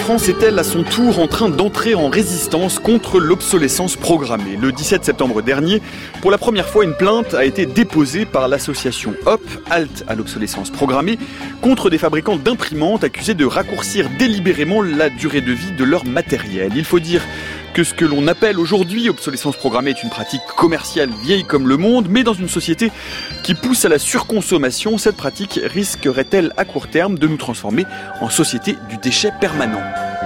France est-elle à son tour en train d'entrer en résistance contre l'obsolescence programmée ? Le 17 septembre dernier, pour la première fois, une plainte a été déposée par l'association HOP, Halte à l'obsolescence programmée, contre des fabricants d'imprimantes accusés de raccourcir délibérément la durée de vie de leur matériel. Il faut dire que ce que l'on appelle aujourd'hui obsolescence programmée est une pratique commerciale vieille comme le monde, mais dans une société qui pousse à la surconsommation, cette pratique risquerait-elle à court terme de nous transformer en société du déchet permanent ?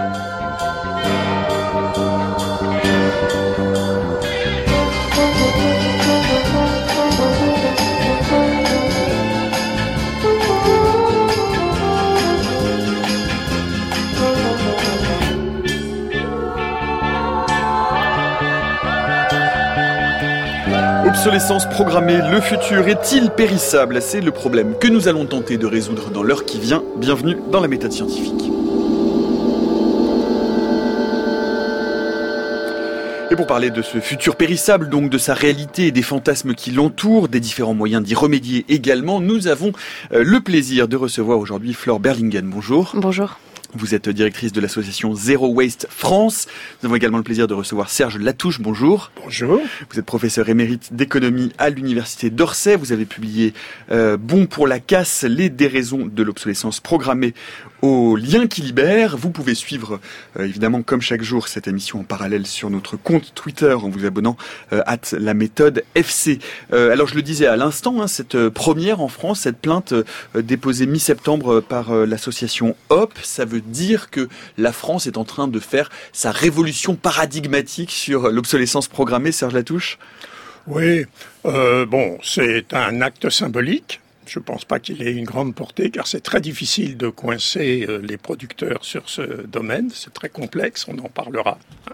Obsolescence programmée, le futur est-il périssable ? C'est le problème que nous allons tenter de résoudre dans l'heure qui vient. Bienvenue dans la méthode scientifique. Et pour parler de ce futur périssable, donc de sa réalité et des fantasmes qui l'entourent, des différents moyens d'y remédier également, nous avons le plaisir de recevoir aujourd'hui Flore Berlingen. Bonjour. Bonjour. Vous êtes directrice de l'association Zero Waste France. Nous avons également le plaisir de recevoir Serge Latouche. Bonjour. Bonjour. Vous êtes professeur émérite d'économie à l'université d'Orsay. Vous avez publié Bon pour la casse, les déraisons de l'obsolescence programmée au lien qui libère. Vous pouvez suivre évidemment comme chaque jour cette émission en parallèle sur notre compte Twitter en vous abonnant @laméthode_fc. Alors je le disais à l'instant, cette première en France, cette plainte déposée mi-septembre par l'association HOP, ça veut dire que la France est en train de faire sa révolution paradigmatique sur l'obsolescence programmée. Serge Latouche ? Oui, c'est un acte symbolique. Je ne pense pas qu'il ait une grande portée, car c'est très difficile de coincer les producteurs sur ce domaine. C'est très complexe, on en parlera.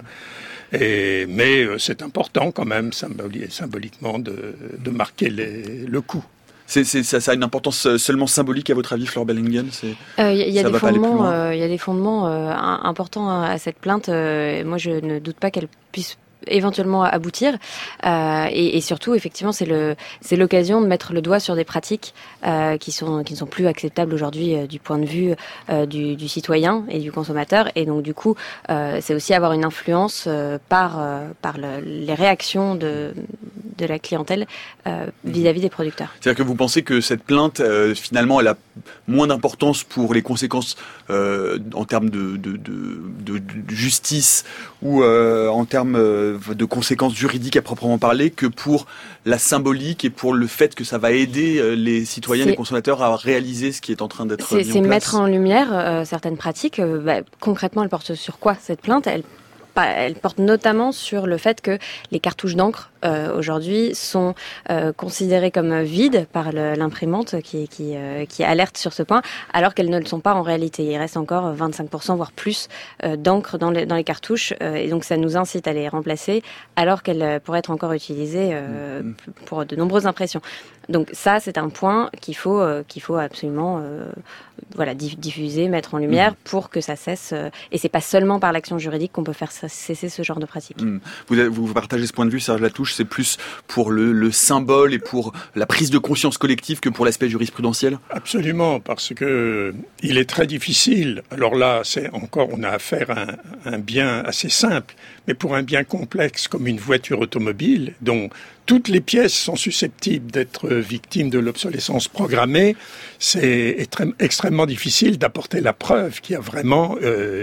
Mais c'est important quand même, symboliquement, de marquer le coup. Ça a une importance seulement symbolique à votre avis, Flore Berlingen ? Il y a des fondements importants à cette plainte. Moi, je ne doute pas qu'elle puisse éventuellement aboutir et surtout effectivement c'est l'occasion de mettre le doigt sur des pratiques qui ne sont plus acceptables aujourd'hui du point de vue du citoyen et du consommateur, et donc du coup c'est aussi avoir une influence par les réactions de la clientèle vis-à-vis des producteurs. C'est-à-dire que vous pensez que cette plainte finalement elle a moins d'importance pour les conséquences en termes de justice ou en termes de conséquences juridiques à proprement parler que pour la symbolique et pour le fait que ça va aider les citoyens, les consommateurs à réaliser ce qui est en train d'être mis en place. C'est mettre en lumière certaines pratiques. Concrètement, elle porte sur quoi cette plainte ? Elle porte notamment sur le fait que les cartouches d'encre aujourd'hui sont considérées comme vides par l'imprimante qui alerte sur ce point, alors qu'elles ne le sont pas en réalité. Il reste encore 25% voire plus d'encre dans les cartouches, et donc ça nous incite à les remplacer alors qu'elles pourraient être encore utilisées pour de nombreuses impressions. Donc ça, c'est un point qu'il faut absolument diffuser, mettre en lumière pour que ça cesse. Et c'est pas seulement par l'action juridique qu'on peut faire cesser ce genre de pratique. Vous partagez ce point de vue, Serge Latouche, c'est plus pour le symbole et pour la prise de conscience collective que pour l'aspect jurisprudentiel ? Absolument, parce que il est très difficile. Alors là, on a affaire à un bien assez simple, mais pour un bien complexe comme une voiture automobile, dont toutes les pièces sont susceptibles d'être victimes de l'obsolescence programmée, c'est extrêmement difficile d'apporter la preuve qu'il y a vraiment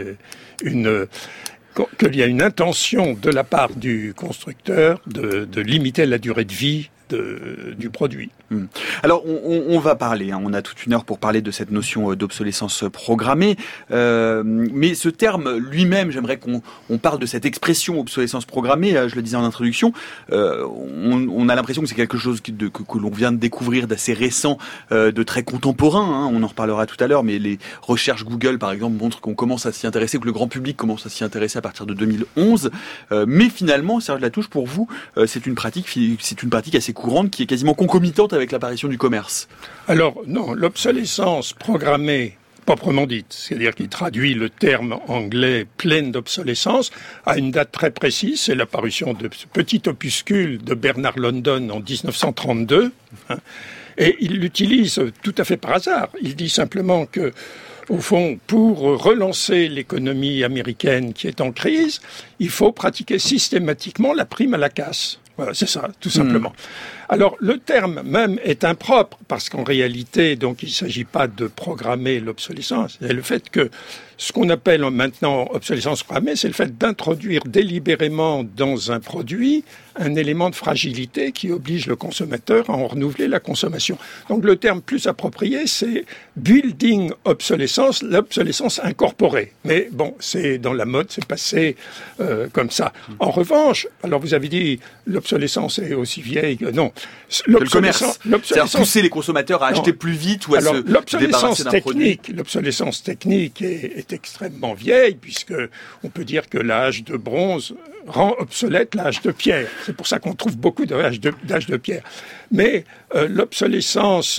qu'il y a une intention de la part du constructeur de limiter la durée de vie du produit. Alors, on va parler, on a toute une heure pour parler de cette notion d'obsolescence programmée, mais ce terme lui-même, j'aimerais qu'on parle de cette expression obsolescence programmée, je le disais en introduction, on a l'impression que c'est quelque chose que l'on vient de découvrir d'assez récent, de très contemporain, on en reparlera tout à l'heure, mais les recherches Google, par exemple, montrent qu'on commence à s'y intéresser, que le grand public commence à s'y intéresser à partir de 2011, mais finalement, Serge Latouche, pour vous, c'est une pratique assez courante qui est quasiment concomitante avec l'apparition du commerce. Alors non, l'obsolescence programmée proprement dite, c'est-à-dire qui traduit le terme anglais pleine d'obsolescence, à une date très précise, c'est l'apparition de ce petit opuscule de Bernard London en 1932, et il l'utilise tout à fait par hasard. Il dit simplement que au fond, pour relancer l'économie américaine qui est en crise, il faut pratiquer systématiquement la prime à la casse. Voilà, c'est ça, tout simplement. Alors, le terme même est impropre, parce qu'en réalité, donc, il ne s'agit pas de programmer l'obsolescence. C'est le fait que ce qu'on appelle maintenant obsolescence programmée, c'est le fait d'introduire délibérément dans un produit un élément de fragilité qui oblige le consommateur à en renouveler la consommation. Donc, le terme plus approprié, c'est building obsolescence, l'obsolescence incorporée. Mais bon, c'est dans la mode, c'est passé comme ça. En revanche, alors vous avez dit l'obsolescence est aussi vieille que non. Le commerce, c'est-à-dire pousser les consommateurs à acheter plus vite ou à se débarrasser d'un produit. L'obsolescence technique est extrêmement vieille, puisque on peut dire que l'âge de bronze rend obsolète l'âge de pierre. C'est pour ça qu'on trouve beaucoup d'âge de pierre. Mais l'obsolescence...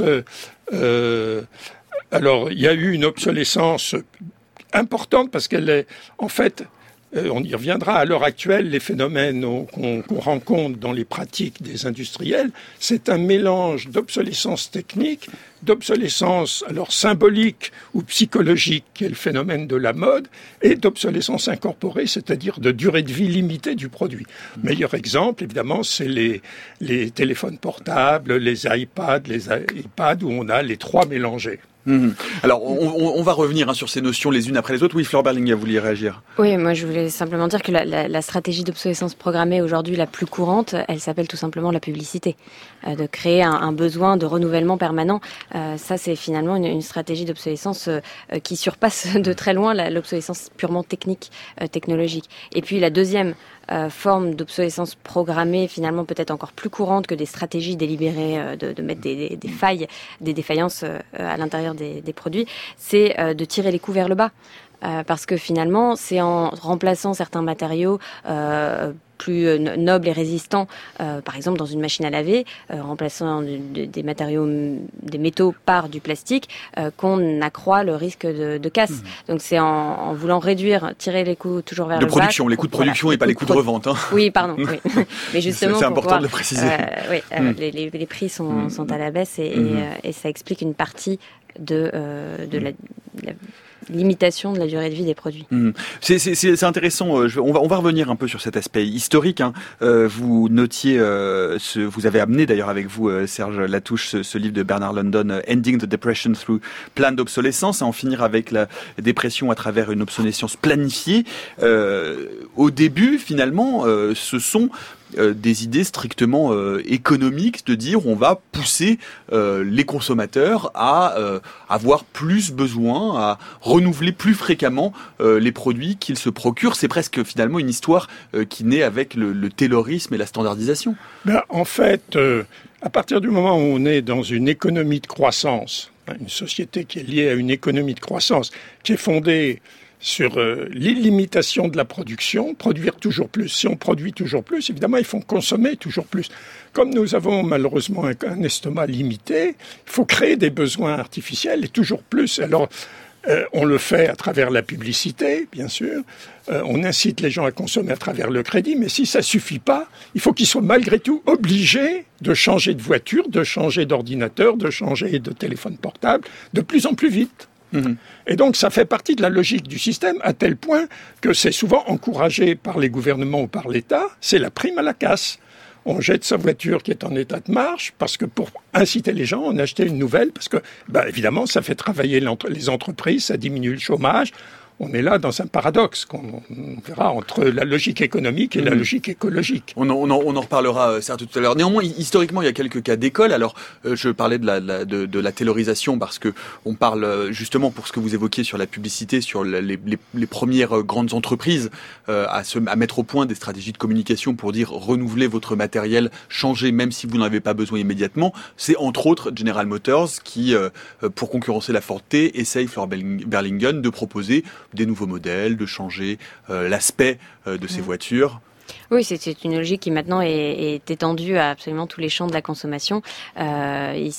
alors, il y a eu une obsolescence importante parce qu'elle est, en fait... on y reviendra. À l'heure actuelle, les phénomènes qu'on rencontre dans les pratiques des industriels, c'est un mélange d'obsolescence technique, d'obsolescence alors symbolique ou psychologique, qui est le phénomène de la mode, et d'obsolescence incorporée, c'est-à-dire de durée de vie limitée du produit. Meilleur exemple, évidemment, c'est les téléphones portables, les iPads où on a les trois mélangés. Alors, on va revenir sur ces notions les unes après les autres. Oui, Flore Berlinguer, vous vouliez réagir? Oui, moi je voulais simplement dire que la stratégie d'obsolescence programmée aujourd'hui la plus courante, elle s'appelle tout simplement la publicité. De créer un besoin de renouvellement permanent. Ça, c'est finalement une stratégie d'obsolescence qui surpasse de très loin l'obsolescence purement technique, technologique. Et puis la deuxième forme d'obsolescence programmée, finalement peut-être encore plus courante que des stratégies délibérées de mettre des failles, des défaillances à l'intérieur des produits, c'est de tirer les coûts vers le bas. Parce que finalement, c'est en remplaçant certains matériaux plus nobles et résistants, par exemple dans une machine à laver, remplaçant des matériaux, des métaux par du plastique, qu'on accroît le risque de casse. Donc c'est en voulant tirer les coûts toujours vers le bas. Les coûts de production et pas les coûts de revente. Hein. Oui, pardon. Oui. Mais justement, c'est important de le préciser. Les prix sont à la baisse et ça explique une partie de la limitation de la durée de vie des produits. C'est intéressant. On va revenir un peu sur cet aspect historique. Vous notiez, vous avez amené d'ailleurs avec vous, Serge Latouche, ce livre de Bernard London, Ending the Depression Through Planned Obsolescence, à en finir avec la dépression à travers une obsolescence planifiée. Au début, finalement, ce sont des idées strictement économiques, de dire on va pousser les consommateurs à avoir plus besoin, à renouveler plus fréquemment les produits qu'ils se procurent. C'est presque finalement une histoire qui naît avec le taylorisme et la standardisation. En fait, à partir du moment où on est dans une économie de croissance, une société qui est liée à une économie de croissance, qui est fondée sur l'illimitation de la production, produire toujours plus. Si on produit toujours plus, évidemment, il faut consommer toujours plus. Comme nous avons malheureusement un estomac limité, il faut créer des besoins artificiels et toujours plus. Alors, on le fait à travers la publicité, bien sûr. On incite les gens à consommer à travers le crédit, mais si ça suffit pas, il faut qu'ils soient malgré tout obligés de changer de voiture, de changer d'ordinateur, de changer de téléphone portable de plus en plus vite. Et donc, ça fait partie de la logique du système, à tel point que c'est souvent encouragé par les gouvernements ou par l'État, c'est la prime à la casse. On jette sa voiture qui est en état de marche, parce que pour inciter les gens, on achetait une nouvelle, parce que, évidemment, ça fait travailler les entreprises, ça diminue le chômage. On est là dans un paradoxe qu'on verra entre la logique économique et la logique écologique. On en reparlera certes tout à l'heure. Néanmoins, historiquement, il y a quelques cas d'école. Alors, je parlais de la taylorisation parce que on parle justement pour ce que vous évoquiez sur la publicité, sur les premières grandes entreprises à mettre au point des stratégies de communication pour dire renouvelez votre matériel, changez même si vous n'en avez pas besoin immédiatement. C'est entre autres General Motors qui, pour concurrencer la Ford T, essaye, Flore Berlingen, de proposer des nouveaux modèles, de changer l'aspect de ces voitures. Oui, c'est une logique qui maintenant est étendue à absolument tous les champs de la consommation.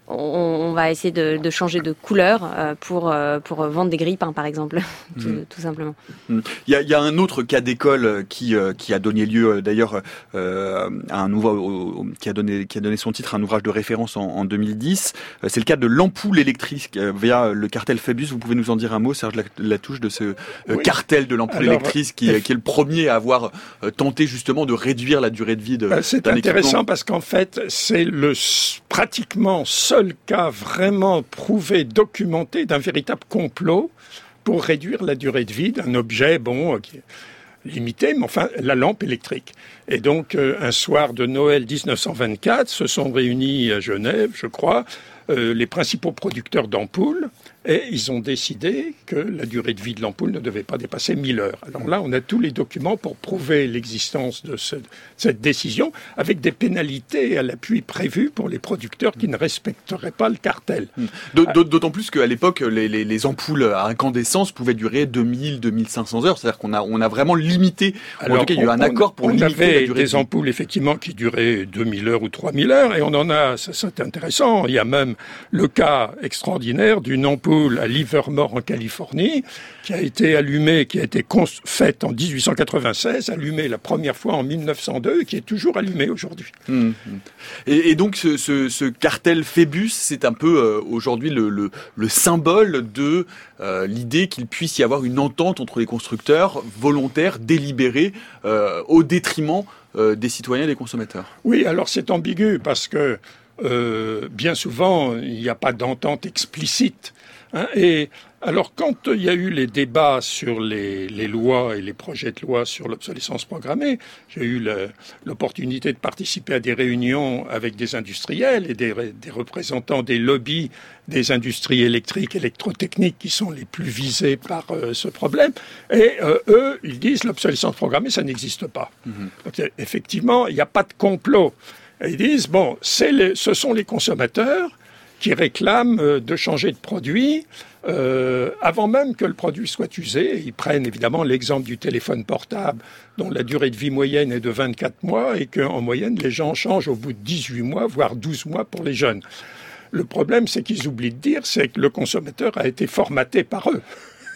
on va essayer de changer de couleur pour vendre des grille-pains, par exemple, tout simplement. Il y a un autre cas d'école qui a donné lieu d'ailleurs à un qui a donné son titre à un ouvrage de référence en 2010. C'est le cas de l'ampoule électrique via le cartel Phébus. Vous pouvez nous en dire un mot, Serge Latouche, de ce cartel de l'ampoule électrique qui est le premier à avoir tenté justement de réduire la durée de vie d'un équipement. C'est intéressant parce qu'en fait, c'est le pratiquement seul cas vraiment prouvé, documenté d'un véritable complot pour réduire la durée de vie d'un objet, qui est limité, mais enfin, la lampe électrique. Et donc, un soir de Noël 1924, se sont réunis à Genève, je crois, les principaux producteurs d'ampoules, et ils ont décidé que la durée de vie de l'ampoule ne devait pas dépasser 1000 heures. Alors là, on a tous les documents pour prouver l'existence de cette décision, avec des pénalités à l'appui prévues pour les producteurs qui ne respecteraient pas le cartel. D'autant plus qu'à l'époque, les ampoules à incandescence pouvaient durer 2000-2500 heures. C'est-à-dire qu'on a vraiment limité, alors, en tout cas, il y a eu un accord pour limiter la durée de vie. On avait des ampoules, effectivement, qui duraient 2000 heures ou 3000 heures, et on en a, ça c'est intéressant, il y a même le cas extraordinaire d'une ampoule à Livermore en Californie, qui a été allumée, qui a été faite en 1896, allumée la première fois en 1902, et qui est toujours allumée aujourd'hui. Et donc ce cartel Phébus, c'est un peu aujourd'hui le symbole de l'idée qu'il puisse y avoir une entente entre les constructeurs volontaires, délibérés, au détriment des citoyens et des consommateurs. Oui, alors c'est ambigu parce que bien souvent, il n'y a pas d'entente explicite. Et alors, quand il y a eu les débats sur les lois et les projets de loi sur l'obsolescence programmée, j'ai eu l'opportunité de participer à des réunions avec des industriels et des représentants des lobbies des industries électriques, électrotechniques qui sont les plus visés par ce problème. Et eux, ils disent l'obsolescence programmée, ça n'existe pas. Donc, effectivement, il n'y a pas de complot. Et ils disent, ce sont les consommateurs qui réclament de changer de produit avant même que le produit soit usé. Ils prennent évidemment l'exemple du téléphone portable dont la durée de vie moyenne est de 24 mois et qu'en moyenne, les gens changent au bout de 18 mois, voire 12 mois pour les jeunes. Le problème, c'est qu'ils oublient de dire, c'est que le consommateur a été formaté par eux.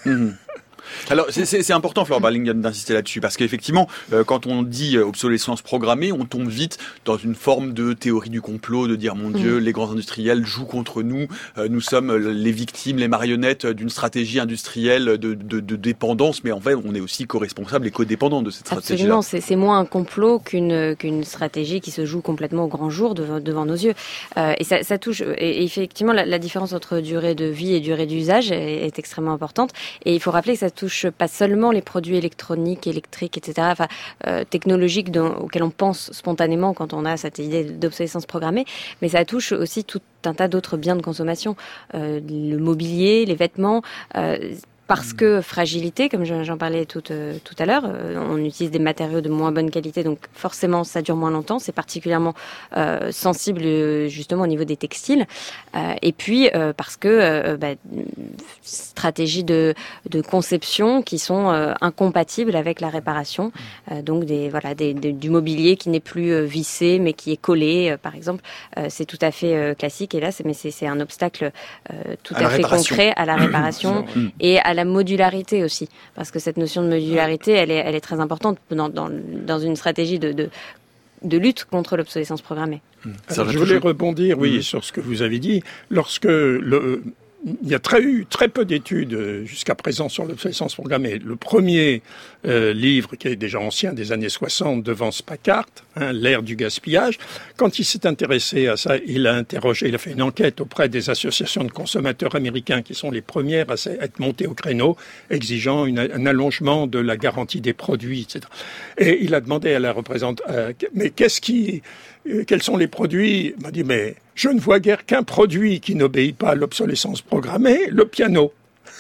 Alors c'est important, Florent Barling, d'insister là-dessus, parce qu'effectivement, quand on dit obsolescence programmée, on tombe vite dans une forme de théorie du complot, de dire mon Dieu, les grands industriels jouent contre nous, nous sommes les victimes, les marionnettes d'une stratégie industrielle de dépendance, mais en fait on est aussi co-responsables et codépendants de cette stratégie-là. Absolument, c'est moins un complot qu'une stratégie qui se joue complètement au grand jour devant nos yeux. Et ça touche, et effectivement la différence entre durée de vie et durée d'usage est extrêmement importante, et il faut rappeler que ça touche pas seulement les produits électroniques, électriques, etc., technologiques auxquels on pense spontanément quand on a cette idée d'obsolescence programmée, mais ça touche aussi tout un tas d'autres biens de consommation, le mobilier, les vêtements, parce que fragilité, comme j'en parlais tout à l'heure, on utilise des matériaux de moins bonne qualité, donc forcément ça dure moins longtemps. C'est particulièrement sensible justement au niveau des textiles. Et puis parce que stratégies de conception qui sont incompatibles avec la réparation. Donc du mobilier qui n'est plus vissé mais qui est collé, par exemple, c'est tout à fait classique. Et là, c'est un obstacle tout à fait concret à la réparation et à la modularité aussi, parce que cette notion de modularité, elle est très importante dans une stratégie de lutte contre l'obsolescence programmée. Alors, je voulais rebondir, sur ce que vous avez dit. Il y a très peu d'études jusqu'à présent sur l'obsolescence programmée. Le premier livre, qui est déjà ancien, des années 60, de Vance Packard, l'ère du gaspillage, quand il s'est intéressé à ça, il a fait une enquête auprès des associations de consommateurs américains qui sont les premières à être montées au créneau, exigeant un allongement de la garantie des produits, etc. Et il a demandé à la représentante, mais quels sont les produits? Il m'a dit, mais je ne vois guère qu'un produit qui n'obéit pas à l'obsolescence programmée, le piano.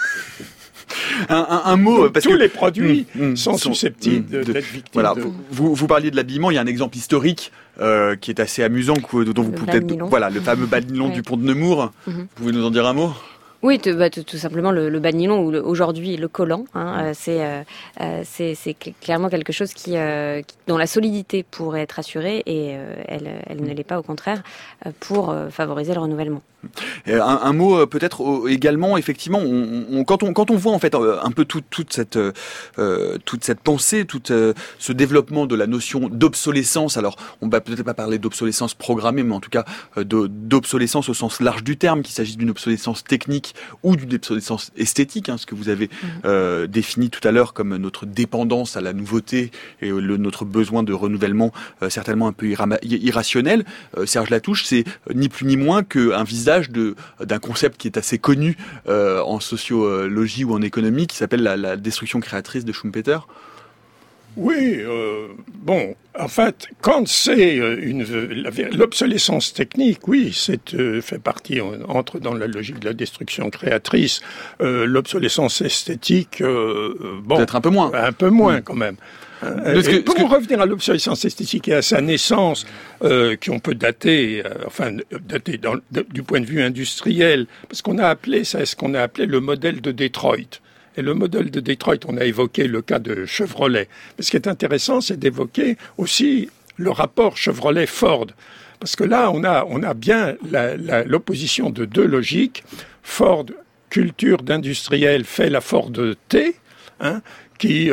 Un mot, parce que tous les produits sont susceptibles d'être victimes. Voilà, vous parliez de l'habillement, il y a un exemple historique qui est assez amusant, dont vous pouvez peut-être... Voilà, le fameux bas de nylon du pont de Nemours. Vous pouvez nous en dire un mot ? Oui, tout simplement le bas de nylon ou aujourd'hui le collant, c'est clairement quelque chose dont la solidité pourrait être assurée et elle ne l'est pas, au contraire, pour favoriser le renouvellement. Un mot peut-être également, effectivement, quand on voit en fait un peu toute cette pensée, tout ce développement de la notion d'obsolescence. Alors, on va peut-être pas parler d'obsolescence programmée, mais en tout cas d'obsolescence au sens large du terme, qu'il s'agisse d'une obsolescence technique ou d'une obsolescence esthétique, ce que vous avez défini tout à l'heure comme notre dépendance à la nouveauté et notre besoin de renouvellement certainement un peu irrationnel. Serge Latouche, c'est ni plus ni moins qu'un visage d'un concept qui est assez connu en sociologie ou en économie, qui s'appelle la destruction créatrice de Schumpeter. Oui, en fait, quand c'est l'obsolescence technique, oui, fait partie, entre dans la logique de la destruction créatrice. L'obsolescence esthétique, peut-être un peu moins. Un peu moins quand même. Pour revenir à l'obsolescence esthétique et à sa naissance, qu'on peut dater, du point de vue industriel, parce qu'on a appelé ça, ce qu'on a appelé le modèle de Détroit. Et le modèle de Détroit, on a évoqué le cas de Chevrolet. Mais ce qui est intéressant, c'est d'évoquer aussi le rapport Chevrolet-Ford. Parce que là, on a bien l'opposition de deux logiques. Ford, culture d'industriel, fait la Ford T, qui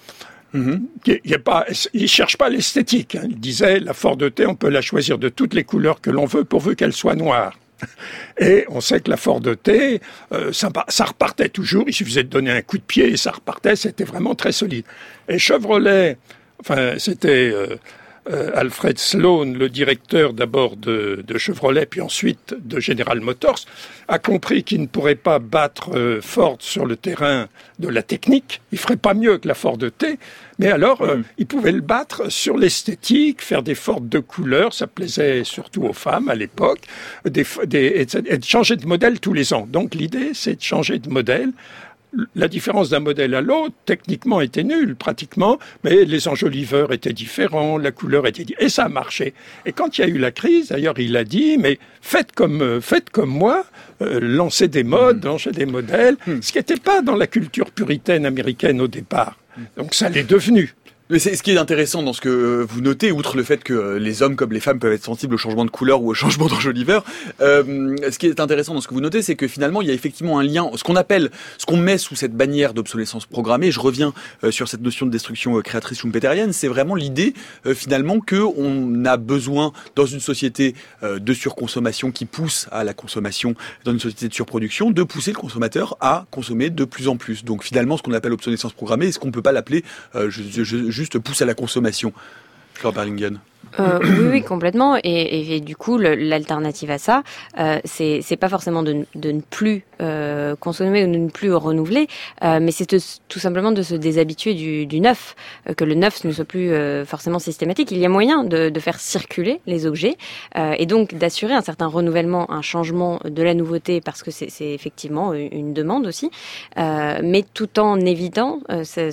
il cherche pas l'esthétique. Il disait, la Ford T, on peut la choisir de toutes les couleurs que l'on veut, pourvu qu'elle soit noire. Et on sait que la Ford T, ça repartait toujours. Il suffisait de donner un coup de pied et ça repartait. C'était vraiment très solide. Et Chevrolet, c'était Alfred Sloan, le directeur d'abord de Chevrolet, puis ensuite de General Motors, a compris qu'il ne pourrait pas battre Ford sur le terrain de la technique. Il ferait pas mieux que la Ford T, mais alors il pouvait le battre sur l'esthétique, faire des Ford de couleur, ça plaisait surtout aux femmes à l'époque, et de changer de modèle tous les ans. Donc l'idée, c'est de changer de modèle. La différence d'un modèle à l'autre, techniquement, était nulle, pratiquement, mais les enjoliveurs étaient différents, la couleur était différente, et ça a marché. Et quand il y a eu la crise, d'ailleurs, il a dit, mais faites comme moi, lancez des modes, lancez des modèles, ce qui n'était pas dans la culture puritaine américaine au départ. Donc ça l'est devenu. Mais c'est ce qui est intéressant dans ce que vous notez, outre le fait que les hommes comme les femmes peuvent être sensibles au changement de couleur ou au changement d'enjoliveur, ce qui est intéressant dans ce que vous notez, c'est que finalement il y a effectivement un lien, ce qu'on met sous cette bannière d'obsolescence programmée. Je reviens sur cette notion de destruction créatrice schumpeterienne. C'est vraiment l'idée finalement que on a besoin dans une société de surconsommation qui pousse à la consommation, dans une société de surproduction, de pousser le consommateur à consommer de plus en plus. Donc finalement, ce qu'on appelle obsolescence programmée, est-ce qu'on peut pas l'appeler juste pousse à la consommation? Flore Berlingen. Oui, complètement. Et du coup, l'alternative à ça, c'est pas forcément de ne plus consommer ou de ne plus renouveler, mais c'est tout simplement de se déshabituer du neuf, que le neuf ne soit plus forcément systématique. Il y a moyen de faire circuler les objets et donc d'assurer un certain renouvellement, un changement de la nouveauté, parce que c'est effectivement une demande aussi, mais tout en évitant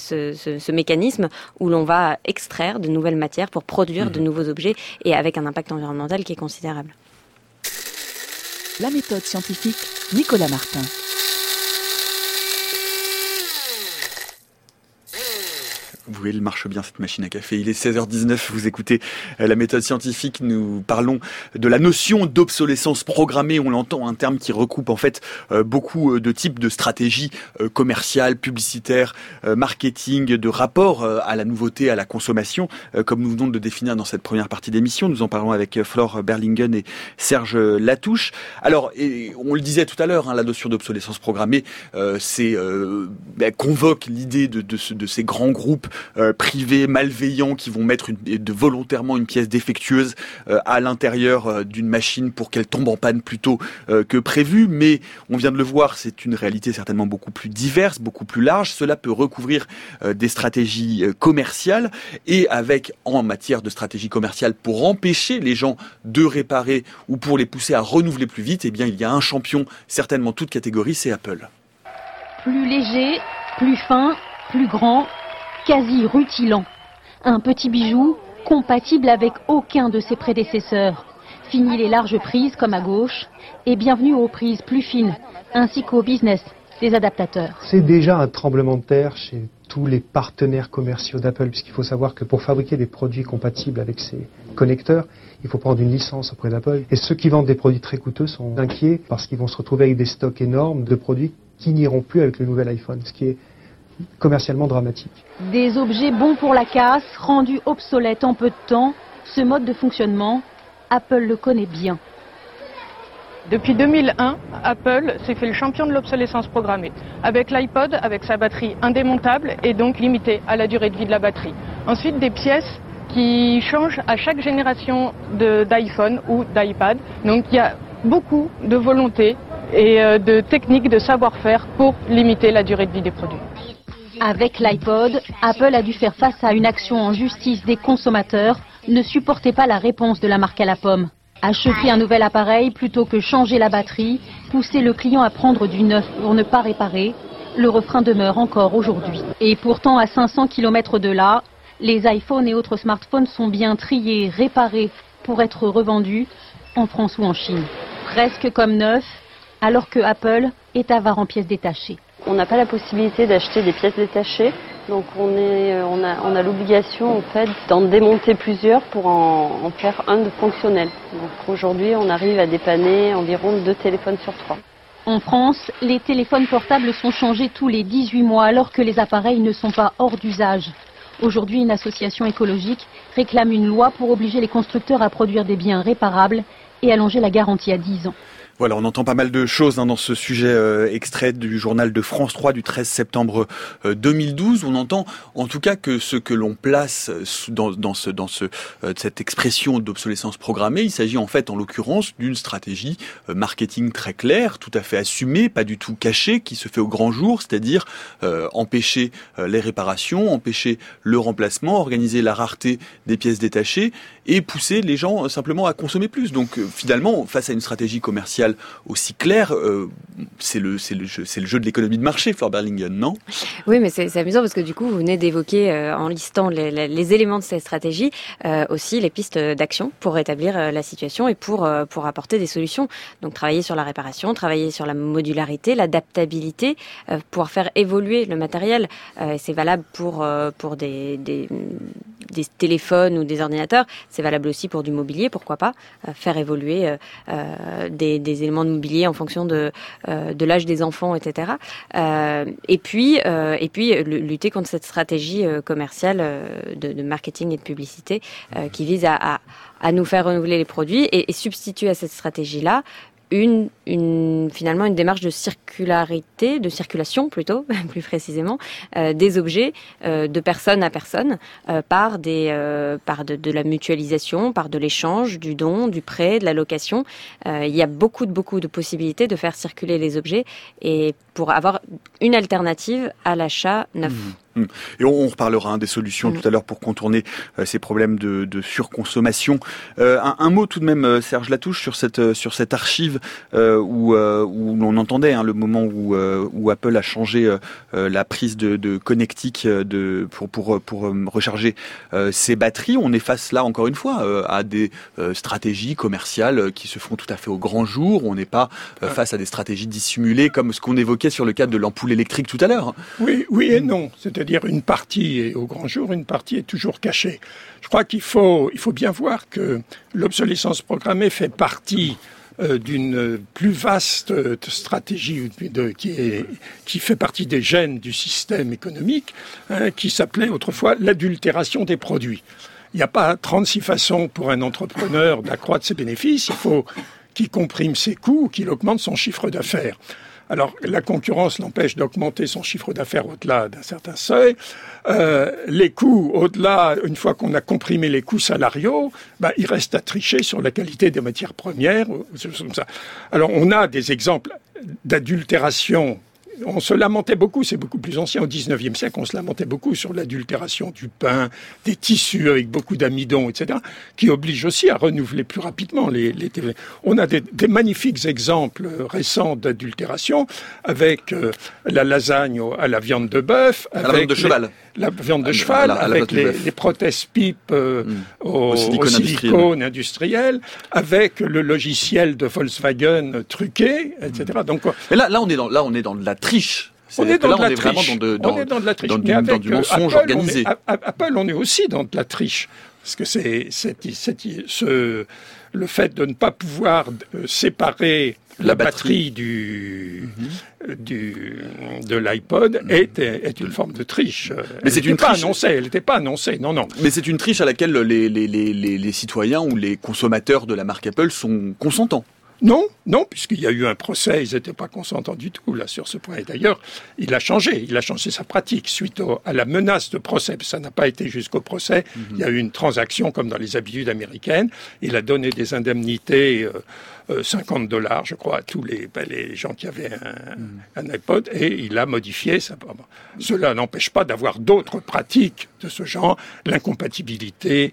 ce mécanisme où l'on va extraire de nouvelles matières pour produire de nouveaux objets et avec un impact environnemental qui est considérable. La méthode scientifique, Nicolas Martin. Vous voyez, elle marche bien cette machine à café. Il est 16h19, vous écoutez la méthode scientifique. Nous parlons de la notion d'obsolescence programmée. On l'entend, un terme qui recoupe en fait beaucoup de types de stratégies commerciales, publicitaires, marketing, de rapport à la nouveauté, à la consommation, comme nous venons de le définir dans cette première partie d'émission. Nous en parlons avec Flore Berlingen et Serge Latouche. Alors, on le disait tout à l'heure, la notion d'obsolescence programmée, convoque l'idée de ces grands groupes privés malveillants qui vont mettre volontairement une pièce défectueuse à l'intérieur d'une machine pour qu'elle tombe en panne plus tôt que prévu. Mais on vient de le voir, c'est une réalité certainement beaucoup plus diverse, beaucoup plus large. Cela peut recouvrir des stratégies commerciales et en matière de stratégie commerciale pour empêcher les gens de réparer ou pour les pousser à renouveler plus vite, eh bien il y a un champion, certainement toute catégorie, c'est Apple. Plus léger, plus fin, plus grand, quasi rutilant. Un petit bijou compatible avec aucun de ses prédécesseurs. Fini les larges prises comme à gauche et bienvenue aux prises plus fines, ainsi qu'au business des adaptateurs. C'est déjà un tremblement de terre chez tous les partenaires commerciaux d'Apple, puisqu'il faut savoir que pour fabriquer des produits compatibles avec ces connecteurs, il faut prendre une licence auprès d'Apple. Et ceux qui vendent des produits très coûteux sont inquiets parce qu'ils vont se retrouver avec des stocks énormes de produits qui n'iront plus avec le nouvel iPhone, ce qui est commercialement dramatique. Des objets bons pour la casse, rendus obsolètes en peu de temps, ce mode de fonctionnement, Apple le connaît bien. Depuis 2001, Apple s'est fait le champion de l'obsolescence programmée. Avec l'iPod, avec sa batterie indémontable et donc limitée à la durée de vie de la batterie. Ensuite, des pièces qui changent à chaque génération d'iPhone ou d'iPad. Donc il y a beaucoup de volonté et de techniques, de savoir-faire pour limiter la durée de vie des produits. Avec l'iPod, Apple a dû faire face à une action en justice des consommateurs, ne supportait pas la réponse de la marque à la pomme. Acheter un nouvel appareil plutôt que changer la batterie, pousser le client à prendre du neuf pour ne pas réparer, le refrain demeure encore aujourd'hui. Et pourtant, à 500 km de là, les iPhones et autres smartphones sont bien triés, réparés pour être revendus en France ou en Chine. Presque comme neuf, alors que Apple est avare en pièces détachées. On n'a pas la possibilité d'acheter des pièces détachées, donc on a l'obligation en fait d'en démonter plusieurs pour en faire un de fonctionnel. Donc aujourd'hui, on arrive à dépanner environ 2 téléphones sur 3. En France, les téléphones portables sont changés tous les 18 mois alors que les appareils ne sont pas hors d'usage. Aujourd'hui, une association écologique réclame une loi pour obliger les constructeurs à produire des biens réparables et allonger la garantie à 10 ans. Voilà, on entend pas mal de choses dans ce sujet extrait du journal de France 3 du 13 septembre 2012. On entend en tout cas que ce que l'on place dans cette expression d'obsolescence programmée, il s'agit en fait en l'occurrence d'une stratégie marketing très claire, tout à fait assumée, pas du tout cachée, qui se fait au grand jour, c'est-à-dire empêcher les réparations, empêcher le remplacement, organiser la rareté des pièces détachées et pousser les gens simplement à consommer plus. Donc finalement, face à une stratégie commerciale aussi clair, c'est le jeu de l'économie de marché, Flore Berlingen, non ? Oui, mais c'est amusant parce que du coup, vous venez d'évoquer, en listant les éléments de cette stratégie, aussi les pistes d'action pour rétablir la situation et pour apporter des solutions. Donc travailler sur la réparation, travailler sur la modularité, l'adaptabilité, pouvoir faire évoluer le matériel. C'est valable pour des téléphones ou des ordinateurs, c'est valable aussi pour du mobilier, pourquoi pas, faire évoluer des éléments de mobilier en fonction de l'âge des enfants, etc. Et puis lutter contre cette stratégie commerciale de marketing et de publicité qui vise à nous faire renouveler les produits et substituer à cette stratégie-là finalement une démarche de circulation plutôt, plus précisément, des objets de personne à personne par de la mutualisation, par de l'échange, du don, du prêt, de la location. Il y a beaucoup de possibilités de faire circuler les objets et pour avoir une alternative à l'achat neuf. Et on reparlera des solutions tout à l'heure pour contourner ces problèmes de surconsommation. Un mot tout de même, Serge Latouche, sur cette archive où l'on entendait le moment où Apple a changé la prise de connectique pour recharger ses batteries. On est face là encore une fois à des stratégies commerciales qui se font tout à fait au grand jour. On n'est pas face à des stratégies dissimulées comme ce qu'on évoquait sur le cadre de l'ampoule électrique tout à l'heure. Oui et non. C'est-à-dire une partie est au grand jour, une partie est toujours cachée. Je crois qu'il faut bien voir que l'obsolescence programmée fait partie d'une plus vaste stratégie qui fait partie des gènes du système économique, qui s'appelait autrefois l'adultération des produits. Il n'y a pas 36 façons pour un entrepreneur d'accroître ses bénéfices. Il faut qu'il comprime ses coûts, qu'il augmente son chiffre d'affaires. Alors, la concurrence l'empêche d'augmenter son chiffre d'affaires au-delà d'un certain seuil. Les coûts, au-delà, une fois qu'on a comprimé les coûts salariaux, il reste à tricher sur la qualité des matières premières, comme ça. Alors, on a des exemples d'adultération on se lamentait beaucoup, c'est beaucoup plus ancien, au 19e siècle, on se lamentait beaucoup sur l'adultération du pain, des tissus avec beaucoup d'amidon, etc., qui oblige aussi à renouveler plus rapidement les TV. On a des magnifiques exemples récents d'adultération avec la lasagne à la viande de bœuf, avec la viande de cheval. La viande de cheval, avec les prothèses-pipes au silicone industriel, avec le logiciel de Volkswagen truqué, etc. Donc, mais là, on est dans de la triche. On est dans de la triche. Mais avec du mensonge organisé. Apple, on est aussi dans de la triche. Parce que le fait de ne pas pouvoir séparer la batterie de l'iPod est une forme de triche. Mais c'est une triche. Elle n'était pas annoncée, non. Mais c'est une triche à laquelle les citoyens ou les consommateurs de la marque Apple sont consentants. Non, puisqu'il y a eu un procès, ils n'étaient pas consentants du tout là sur ce point. Et d'ailleurs, il a changé sa pratique suite à la menace de procès. Ça n'a pas été jusqu'au procès. Il y a eu une transaction comme dans les habitudes américaines. Il a donné des indemnités, $50, je crois, à tous les gens qui avaient un iPod, et il a modifié ça. Cela n'empêche pas d'avoir d'autres pratiques de ce genre, l'incompatibilité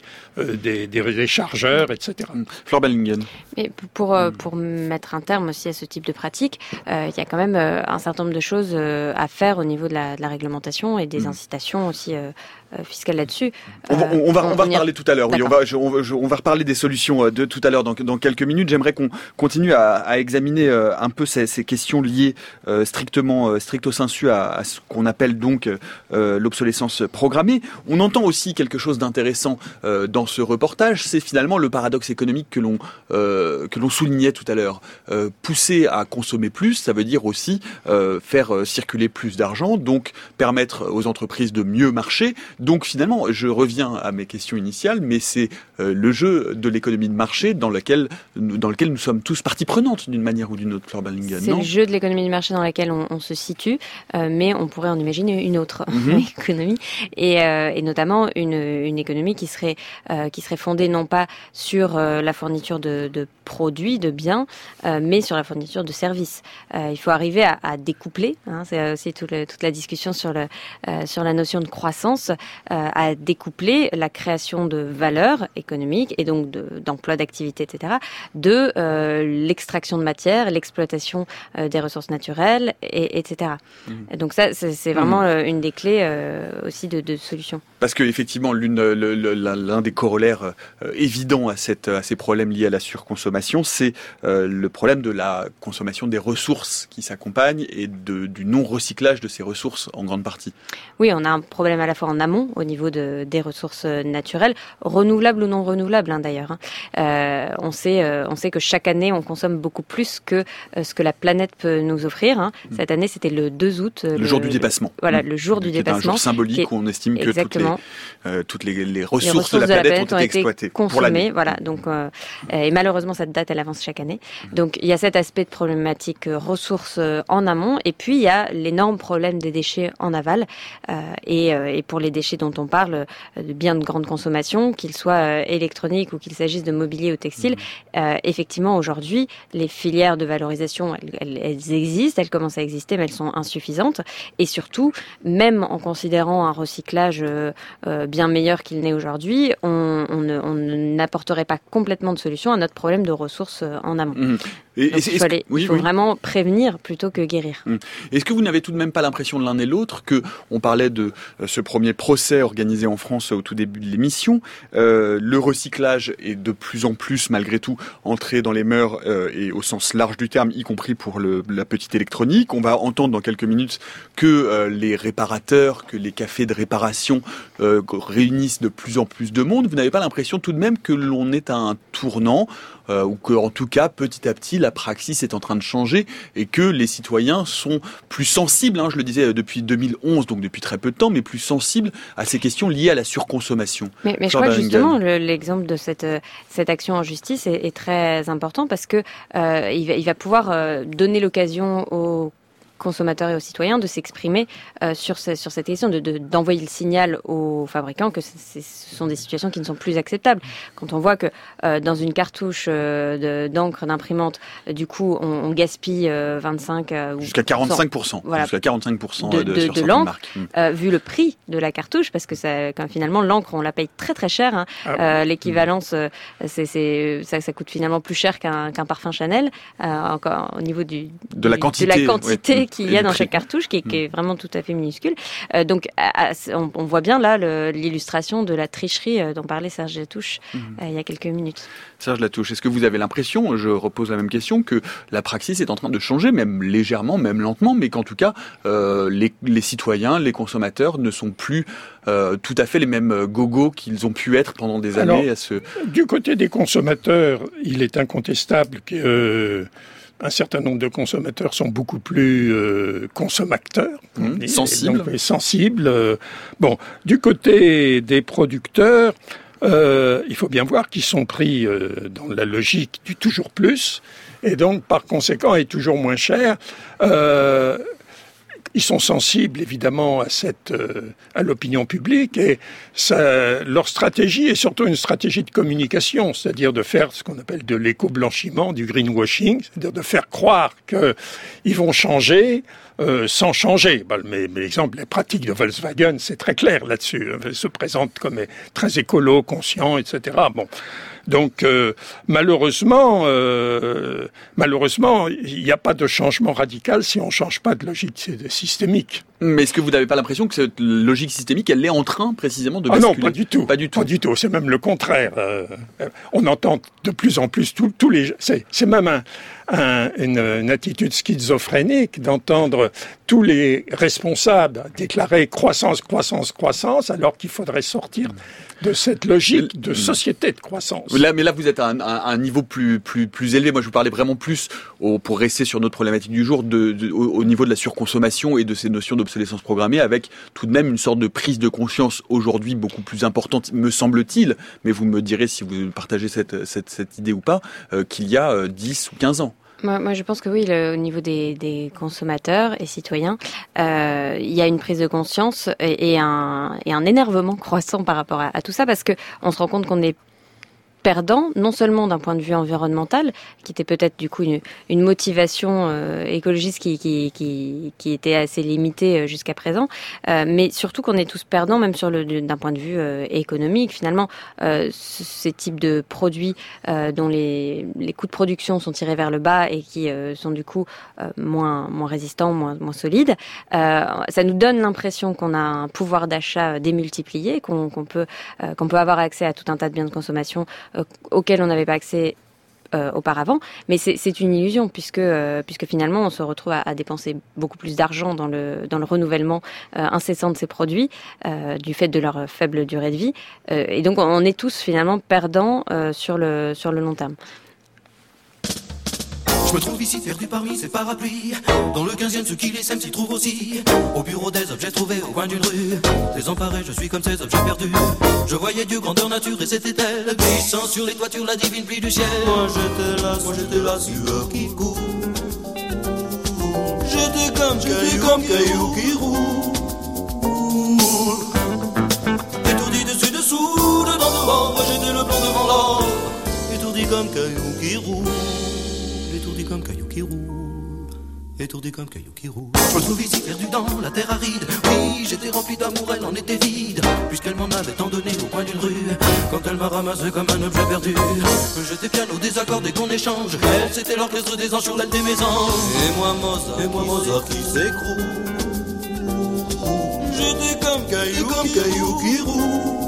des chargeurs, etc. Flore Bellingen. Mais pour mettre un terme aussi à ce type de pratique, il y a quand même un certain nombre de choses à faire au niveau de la réglementation et des incitations aussi fiscales là-dessus. On va reparler tout à l'heure. Oui, on va reparler des solutions de tout à l'heure dans quelques minutes. J'aimerais qu'on continue à examiner un peu ces questions liées stricto sensu à ce qu'on appelle donc l'obsolescence programmée. On entend aussi quelque chose d'intéressant dans ce reportage, c'est finalement le paradoxe économique que l'on soulignait tout à l'heure. Pousser à consommer plus, ça veut dire aussi faire circuler plus d'argent, donc permettre aux entreprises de mieux marcher. Donc finalement, je reviens à mes questions initiales, mais c'est le jeu de l'économie de marché dans lequel nous sommes tous partie prenante d'une manière ou d'une autre, Flore Bellingen. C'est le jeu de l'économie de marché dans laquelle on se situe, mais on pourrait en imaginer une autre économie, et notamment une économie qui serait fondée non pas sur la fourniture de produits, de biens, mais sur la fourniture de services. Il faut arriver à découpler, c'est aussi toute la discussion sur la notion de croissance, à découpler la création de valeur économique et donc d'emploi, d'activité, etc., de l'extraction de matière, l'exploitation des ressources naturelles, etc. Et donc ça, c'est vraiment une des clés aussi de solution. Parce que effectivement, l'un des corollaires évidents à ces problèmes liés à la surconsommation, c'est le problème de la consommation des ressources qui s'accompagnent et du non-recyclage de ces ressources en grande partie. Oui, on a un problème à la fois en amont au niveau des ressources naturelles, renouvelables ou non renouvelables d'ailleurs. On sait que chaque année on consomme beaucoup plus que ce que la planète peut nous offrir. Cette année, c'était le 2 août. Le jour du dépassement. Voilà, le jour du dépassement. C'est un jour symbolique où on estime que toutes les ressources de la planète ont été exploitées consommées, pour l'année. Voilà, donc, et malheureusement, cette date, elle avance chaque année. Donc, il y a cet aspect de problématique ressources en amont, et puis il y a l'énorme problème des déchets en aval. Et pour les déchets dont on parle, de biens de grande consommation, qu'ils soient électroniques ou qu'il s'agisse de mobilier ou textile, effectivement, aujourd'hui, les filières de valorisation, elles existent, elles commencent à exister, mais elles sont insuffisantes. Et surtout, même en considérant un recyclage bien meilleur qu'il n'est aujourd'hui, on n'apporterait pas complètement de solution à notre problème de ressources en amont. Il faut vraiment prévenir plutôt que guérir. Est-ce que vous n'avez tout de même pas l'impression de l'un et l'autre que on parlait de ce premier procès organisé en France au tout début de l'émission, le recyclage est de plus en plus malgré tout entré dans les mœurs et au sens large du terme, y compris pour la petite électronique. On va entendre dans quelques minutes que les réparateurs, que les cafés de réparation réunissent de plus en plus de monde. Vous n'avez pas l'impression tout de même que l'on est à un tournant ou que, en tout cas, petit à petit, la praxis est en train de changer et que les citoyens sont plus sensibles, je le disais depuis 2011, donc depuis très peu de temps, mais plus sensibles à ces questions liées à la surconsommation. Mais je crois que justement, l'exemple de cette action en justice est très important parce que il va pouvoir donner l'occasion aux consommateurs et aux citoyens de s'exprimer sur cette question, d'envoyer le signal aux fabricants que ce sont des situations qui ne sont plus acceptables. Quand on voit que dans une cartouche d'encre d'imprimante, du coup, on gaspille 25 jusqu'à 45%. Voilà, jusqu'à 45% de l'encre, vu le prix de la cartouche, parce que quand finalement l'encre, on la paye très très cher. L'équivalence, ça coûte finalement plus cher qu'un parfum Chanel, encore au niveau de la quantité qu'il y a dans chaque cartouche, qui est vraiment tout à fait minuscule. Donc, on voit bien là l'illustration de la tricherie dont parlait Serge Latouche il y a quelques minutes. Serge Latouche, est-ce que vous avez l'impression, je repose la même question, que la praxis est en train de changer, même légèrement, même lentement, mais qu'en tout cas, les citoyens, les consommateurs ne sont plus tout à fait les mêmes gogos qu'ils ont pu être pendant des années? Du côté des consommateurs, il est incontestable que un certain nombre de consommateurs sont beaucoup plus consommateurs, sensibles. Bon, du côté des producteurs, il faut bien voir qu'ils sont pris dans la logique du toujours plus, et donc par conséquent est toujours moins cher. Ils sont sensibles évidemment à l'opinion publique, et leur stratégie est surtout une stratégie de communication, c'est-à-dire de faire ce qu'on appelle de l'éco-blanchiment, du greenwashing, c'est-à-dire de faire croire qu'ils vont changer sans changer. Mais l'exemple, les pratiques de Volkswagen, c'est très clair là-dessus. Elles se présentent comme très écolo, conscients, etc. Bon. Donc malheureusement, il n'y a pas de changement radical si on ne change pas de logique systémique. Mais est-ce que vous n'avez pas l'impression que cette logique systémique, elle est en train précisément de basculer? Non, pas du tout. Pas du tout. C'est même le contraire. On entend de plus en plus tous les. C'est même une attitude schizophrénique d'entendre tous les responsables déclarer croissance, alors qu'il faudrait sortir de cette logique de société de croissance. Mais là, vous êtes à un niveau plus élevé. Moi, je vous parlais vraiment plus, pour rester sur notre problématique du jour, au niveau de la surconsommation et de ces notions d'obsolescence programmée, avec tout de même une sorte de prise de conscience aujourd'hui beaucoup plus importante, me semble-t-il, mais vous me direz si vous partagez cette idée ou pas, qu'il y a 10 ou 15 ans. Moi, je pense que oui, au niveau des consommateurs et citoyens, il y a une prise de conscience et un énervement croissant par rapport à tout ça, parce que on se rend compte qu'on est perdant, non seulement d'un point de vue environnemental, qui était peut-être du coup une motivation écologiste qui était assez limitée jusqu'à présent, mais surtout qu'on est tous perdants, même d'un point de vue économique. Finalement, ces types de produits dont les coûts de production sont tirés vers le bas et qui sont du coup moins résistants, moins solides, ça nous donne l'impression qu'on a un pouvoir d'achat démultiplié, qu'on peut avoir accès à tout un tas de biens de consommation auquel on n'avait pas accès auparavant, mais c'est une illusion puisque finalement on se retrouve à dépenser beaucoup plus d'argent dans le renouvellement incessant de ces produits du fait de leur faible durée de vie, et donc on est tous finalement perdants sur le long terme. Je me trouve ici perdu parmi ces parapluies. Dans le 15e, ceux qui les sèment s'y trouvent aussi. Au bureau des objets trouvés au coin d'une rue. Désemparé, je suis comme ces objets perdus. Je voyais Dieu, grandeur nature, et c'était elle. Glissant sur les toitures, la divine pluie du ciel. Moi j'étais la sueur qui court. J'étais comme caillou qui roule. Étourdi dessus, dessous, dedans, dehors. J'étais le pont devant l'or. Étourdi comme caillou qui roule. Étourdi comme caillou qui roule, étourdi comme caillou qui roule. Je me trouve ici perdu dans la terre aride. Oui, j'étais rempli d'amour, elle en était vide, puisqu'elle m'en avait tant donné au coin d'une rue. Quand elle m'a ramassé comme un objet perdu, j'étais piano désaccordé qu'on échange. Elle, c'était l'orchestre des anges sur l'aile des mésanges. Et moi Mozart qui s'écroule. J'étais comme caillou qui roule.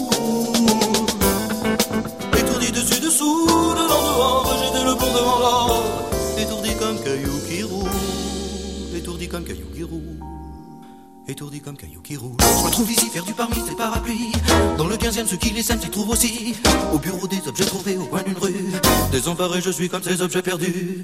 Étourdi dessus, dessous, dedans, dehors. J'étais le pont devant l'or. Étourdi comme caillou qui roule. Étourdi comme caillou qui roule. Étourdi comme caillou qui roule. Je me trouve ici perdu parmi ces parapluies. Dans le 15e, ceux qui les sèment s'y trouvent aussi. Au bureau des objets trouvés au coin d'une rue. Désemparé, je suis comme ces objets perdus.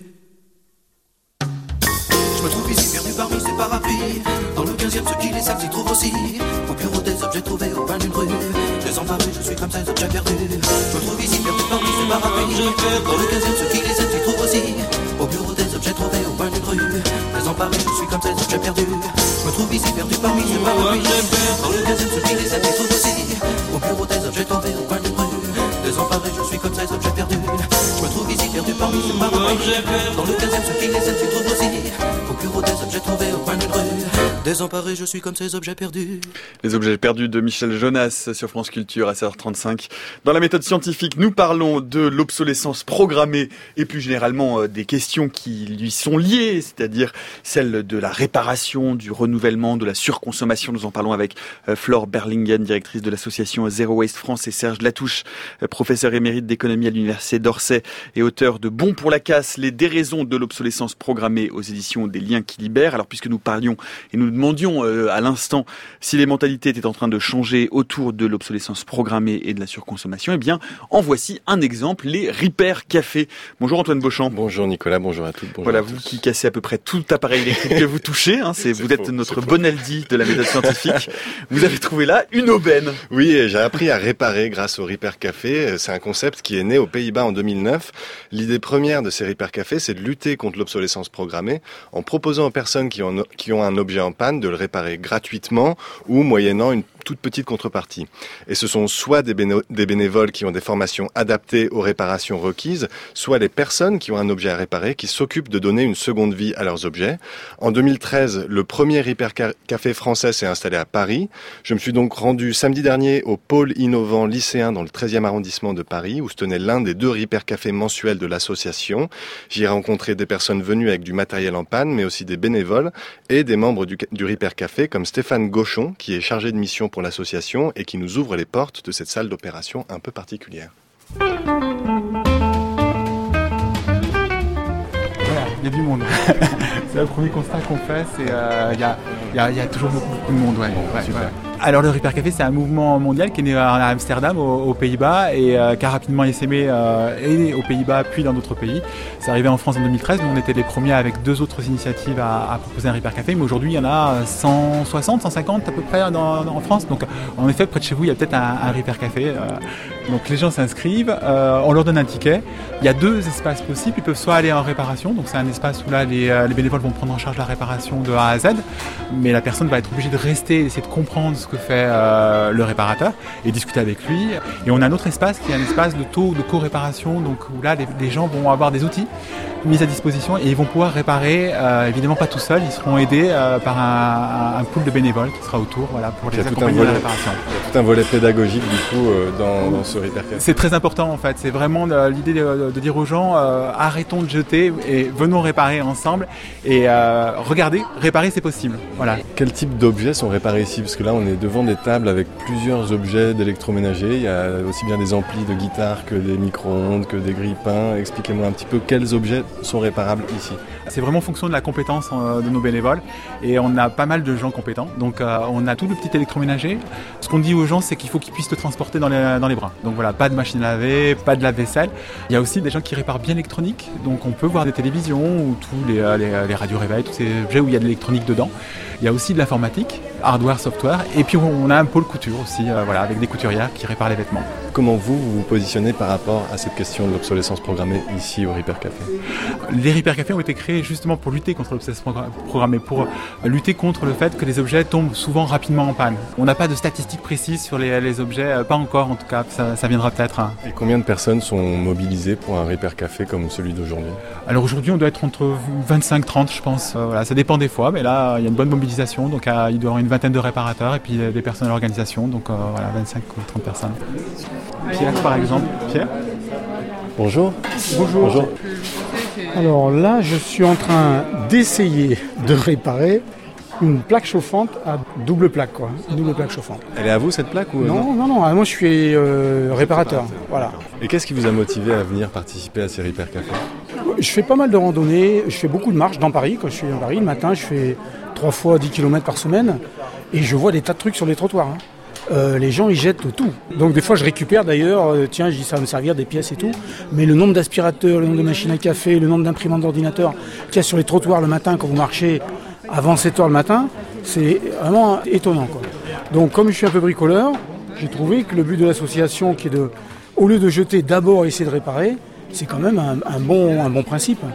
Je me trouve ici perdu parmi ces parapluies. Dans le 15e, ceux qui les sèment s'y trouvent aussi. Au bureau des objets trouvés au coin d'une rue. Désemparé, je suis comme ces objets perdus. Je me trouve ici perdu parmi ces parapluies. Dans le 15e, ceux qui les sèment s'y trouvent aussi. Au bureau des objets trouvés au coin d'une rue. désemparé, je suis comme ces objets perdus. Je me trouve ici perdu parmi ces parapluies. Dans le deuxième souci, les aides trouvent aussi. Au bureau des objets tombés au coin d'une rue. Désemparé, je suis comme ces objets perdus. Je me trouve ici perdu parmi ces parapluies. Dans le deuxième souci, les aides trouvent aussi. Au bureau des objets tombés au coin d'une rue. Désemparé, je suis comme ces objets perdus. Les objets perdus de Michel Jonas sur France Culture à 16h35. Dans la méthode scientifique, nous parlons de l'obsolescence programmée et plus généralement des questions qui lui sont liées, c'est-à-dire celles de la réparation, du renouvellement, de la surconsommation. Nous en parlons avec Flore Berlingen, directrice de l'association Zero Waste France, et Serge Latouche, professeur émérite d'économie à l'université d'Orsay et auteur de Bon pour la casse, les déraisons de l'obsolescence programmée aux éditions des Liens qui libèrent. Alors puisque nous parlions et nous demandions à l'instant si les mentalités étaient en train de changer autour de l'obsolescence programmée et de la surconsommation, eh bien, en voici un exemple, les Repair Café. Bonjour Antoine Beauchamp. Bonjour Nicolas, bonjour à toutes. Bonjour voilà, à vous tous. qui cassez à peu près tout appareil électrique que vous touchez, vous êtes notre Bonaldi de la méthode scientifique. Vous avez trouvé là une aubaine. Oui, et j'ai appris à réparer grâce au Repair Café. C'est un concept qui est né aux Pays-Bas en 2009. L'idée première de ces Repair Café, c'est de lutter contre l'obsolescence programmée en proposant aux personnes qui ont un objet en panne de le réparer gratuitement ou moyennant une toute petite contrepartie. Et ce sont soit des bénévoles qui ont des formations adaptées aux réparations requises, soit les personnes qui ont un objet à réparer qui s'occupent de donner une seconde vie à leurs objets. En 2013, le premier Repair Café français s'est installé à Paris. Je me suis donc rendu samedi dernier au pôle innovant lycéen dans le 13e arrondissement de Paris, où se tenait l'un des 2 Repair Cafés mensuels de l'association. J'y ai rencontré des personnes venues avec du matériel en panne, mais aussi des bénévoles et des membres du Repair Café, comme Stéphane Gauchon, qui est chargé de mission pour l'association et qui nous ouvre les portes de cette salle d'opération un peu particulière. Voilà, il y a du monde. C'est le premier constat qu'on fait, c'est il y a toujours beaucoup de monde. Ouais. Alors le Repair Café, c'est un mouvement mondial qui est né à Amsterdam, aux Pays-Bas, et qui a rapidement essaimé et aux Pays-Bas, puis dans d'autres pays. C'est arrivé en France en 2013, nous on était les premiers avec 2 autres initiatives à proposer un Repair Café, mais aujourd'hui il y en a 160, 150 à peu près en France. Donc en effet, près de chez vous, il y a peut-être un Repair Café. Donc les gens s'inscrivent, on leur donne un ticket. Il y a 2 espaces possibles, ils peuvent soit aller en réparation, donc c'est un espace où là les bénévoles vont prendre en charge la réparation de A à Z, mais la personne va être obligée de rester et essayer de comprendre ce que fait le réparateur et discuter avec lui. Et on a un autre espace qui est un espace de co-réparation, donc où là les gens vont avoir des outils mis à disposition et ils vont pouvoir réparer, évidemment pas tout seuls, ils seront aidés par un pool de bénévoles qui sera autour, voilà, pour les accompagner dans la réparation. Il y a tout un volet pédagogique du coup dans ce Repair Café. C'est très important en fait, c'est vraiment l'idée de dire aux gens arrêtons de jeter et venons réparer ensemble et regardez, réparer c'est possible. Voilà. Quel type d'objets sont réparés ici? Parce que là on est devant des tables avec plusieurs objets d'électroménager, il y a aussi bien des amplis de guitare que des micro-ondes, que des grille-pains. Expliquez-moi un petit peu quels objets sont réparables ici. C'est vraiment en fonction de la compétence de nos bénévoles et on a pas mal de gens compétents. Donc on a tout le petit électroménager. Ce qu'on dit aux gens, c'est qu'il faut qu'ils puissent le transporter dans les bras. Donc voilà, pas de machine à laver, pas de lave-vaisselle. Il y a aussi des gens qui réparent bien l'électronique. Donc on peut voir des télévisions ou tous les radios réveils, tous ces objets où il y a de l'électronique dedans. Il y a aussi de l'informatique, hardware, software. Et puis on a un pôle couture aussi, avec des couturières qui réparent les vêtements. Comment vous vous positionnez par rapport à cette question de l'obsolescence programmée ici au Repair Café? Les Repair Café ont été créés justement pour lutter contre l'obsolescence programmée, pour lutter contre le fait que les objets tombent souvent rapidement en panne. On n'a pas de statistiques précises sur les objets, pas encore en tout cas, ça viendra peut-être. Et combien de personnes sont mobilisées pour un Repair Café comme celui d'aujourd'hui? Alors aujourd'hui on doit être entre 25-30 je pense, voilà, ça dépend des fois, mais là il y a une bonne mobilisation, donc il doit y avoir une vingtaine de réparateurs et puis des personnes à l'organisation, donc voilà, 25 ou 30 personnes. Pierre par exemple. Pierre. Bonjour. Bonjour. Alors là, je suis en train d'essayer de réparer une plaque chauffante à double plaque, quoi. Une double plaque chauffante. Elle est à vous cette plaque ou Non, moi je suis réparateur. Voilà. Et qu'est-ce qui vous a motivé à venir participer à ces Repair Café? Je fais pas mal de randonnées, je fais beaucoup de marches dans Paris. Quand je suis dans Paris, le matin, je fais 3 fois 10 km par semaine et je vois des tas de trucs sur les trottoirs. Les gens ils jettent tout. Donc des fois je récupère d'ailleurs, tiens je dis ça va me servir des pièces et tout, mais le nombre d'aspirateurs, le nombre de machines à café, le nombre d'imprimantes d'ordinateurs qu'il y a sur les trottoirs le matin quand vous marchez avant 7h le matin, c'est vraiment étonnant, quoi. Donc comme je suis un peu bricoleur, j'ai trouvé que le but de l'association qui est au lieu de jeter d'abord essayer de réparer, c'est quand même un bon principe.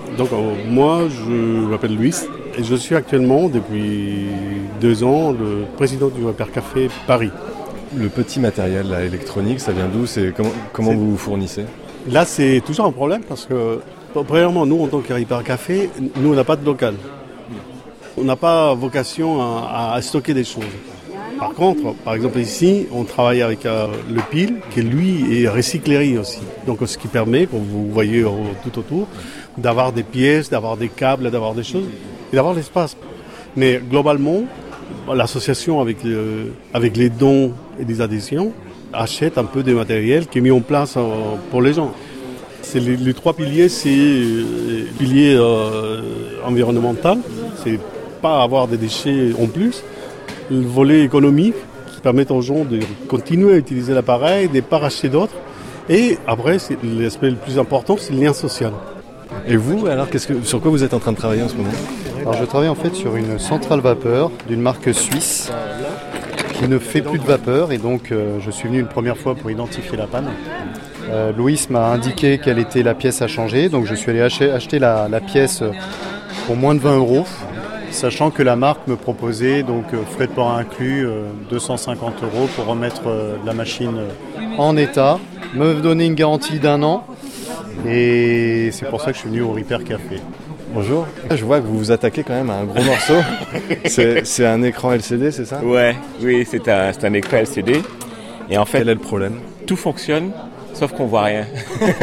Donc moi, je m'appelle Louis et je suis actuellement, depuis 2 ans, le président du Repair Café Paris. Le petit matériel là, électronique, ça vient d'où? Comment vous vous fournissez? Là, c'est toujours un problème parce que, premièrement, nous, en tant que Repair Café, nous, on n'a pas de local. On n'a pas vocation à stocker des choses. Par contre, par exemple ici, on travaille avec le pile, qui lui est recyclerie aussi. Donc ce qui permet, comme vous voyez tout autour, d'avoir des pièces, d'avoir des câbles, d'avoir des choses, et d'avoir l'espace. Mais globalement, l'association avec les dons et des adhésions achète un peu des matériels qui est mis en place pour les gens. C'est les 3 piliers, c'est le pilier environnemental, c'est pas avoir des déchets en plus. Le volet économique qui permet aux gens de continuer à utiliser l'appareil, de ne pas racheter d'autres. Et après, l'aspect le plus important, c'est le lien social. Et vous, alors, sur quoi vous êtes en train de travailler en ce moment? Alors, je travaille en fait sur une centrale vapeur d'une marque suisse qui ne fait plus de vapeur. Et donc, je suis venu une première fois pour identifier la panne. Louis m'a indiqué quelle était la pièce à changer. Donc, je suis allé acheter la pièce pour moins de 20 €. Sachant que la marque me proposait, donc frais de port inclus, 250 € pour remettre la machine en état, me donner une garantie d'1 an, et c'est pour ça que je suis venu au Repair Café. Bonjour, je vois que vous vous attaquez quand même à un gros morceau. C'est un écran LCD, c'est ça? Oui, c'est un écran LCD. Et en fait, quel est le problème? Tout fonctionne, sauf qu'on voit rien.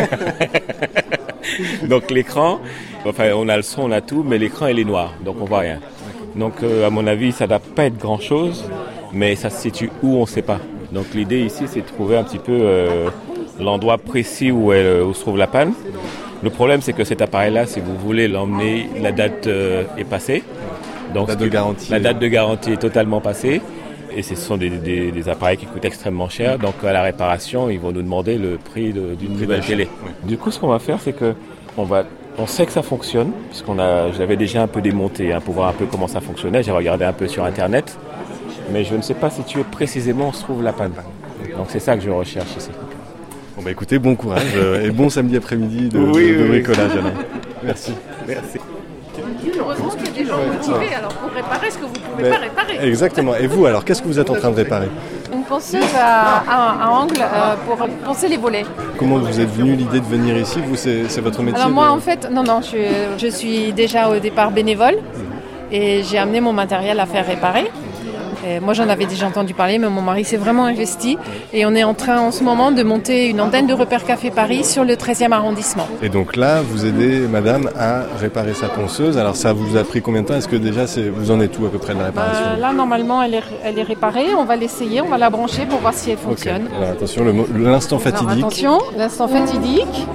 Donc l'écran, on a le son, on a tout, mais l'écran il est noir, donc on voit rien. Donc à mon avis, ça ne doit pas être grand-chose, mais ça se situe où, on ne sait pas. Donc l'idée ici, c'est de trouver un petit peu l'endroit précis où se trouve la panne. Le problème, c'est que cet appareil-là, si vous voulez l'emmener, la date est passée. Donc, la date de garantie est totalement passée. Et ce sont des appareils qui coûtent extrêmement cher. Donc à la réparation, ils vont nous demander le prix d'une nouvelle télé. Oui. Du coup, ce qu'on va faire, c'est que on sait que ça fonctionne, parce je l'avais déjà un peu démonté pour voir un peu comment ça fonctionnait. J'ai regardé un peu sur Internet, mais je ne sais pas situer précisément où se trouve la panne. Donc c'est ça que je recherche ici. Bon bah écoutez, bon courage et bon samedi après-midi de bricolage. Alain. Merci. Heureusement qu'il y a des gens motivés alors pour réparer ce que vous ne pouvez pas réparer. Exactement. Et vous alors, qu'est-ce que vous êtes en train de réparer? Une ponceuse à angle pour poncer les volets. Comment vous êtes venu l'idée de venir ici? Vous, c'est votre métier? Alors moi en fait, non, je suis déjà au départ bénévole et j'ai amené mon matériel à faire réparer. Et moi j'en avais déjà entendu parler, mais mon mari s'est vraiment investi et on est en train en ce moment de monter une antenne de Repair Café Paris sur le 13e arrondissement. Et donc là, vous aidez madame à réparer sa ponceuse. Alors ça vous a pris combien de temps? Est-ce que déjà vous en êtes où à peu près de la réparation? Là normalement elle est réparée, on va l'essayer, on va la brancher pour voir si elle fonctionne. Okay. Alors attention, l'instant fatidique. Alors, attention, l'instant fatidique.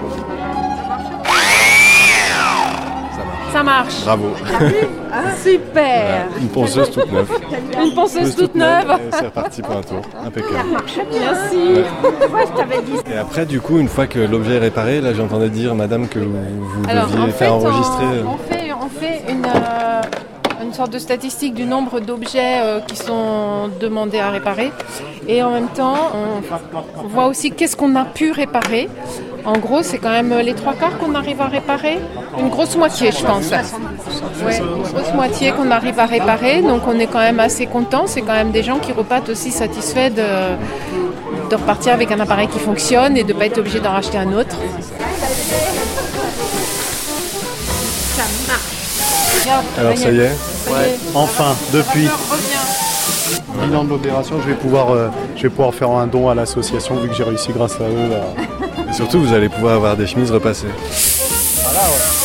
Ça marche. Bravo. Super. Une ponceuse toute neuve. Une ponceuse toute neuve. Et c'est reparti pour un tour. Impeccable. Merci. Ouais, je t'avais dit. Et après, du coup, une fois que l'objet est réparé, là, j'entendais dire, madame, que vous deviez faire enregistrer. On fait une sorte de statistique du nombre d'objets qui sont demandés à réparer. Et en même temps, on voit aussi qu'est-ce qu'on a pu réparer. En gros, c'est quand même les 3/4 qu'on arrive à réparer. Une grosse moitié, je pense. Ouais, une grosse moitié qu'on arrive à réparer. Donc on est quand même assez content. C'est quand même des gens qui repartent aussi satisfaits de repartir avec un appareil qui fonctionne et de ne pas être obligé d'en racheter un autre. Ça marche. Alors ça y est. Enfin, depuis bilan de l'opération, je vais pouvoir faire un don à l'association vu que j'ai réussi grâce à eux. Et surtout, vous allez pouvoir avoir des chemises repassées. Voilà,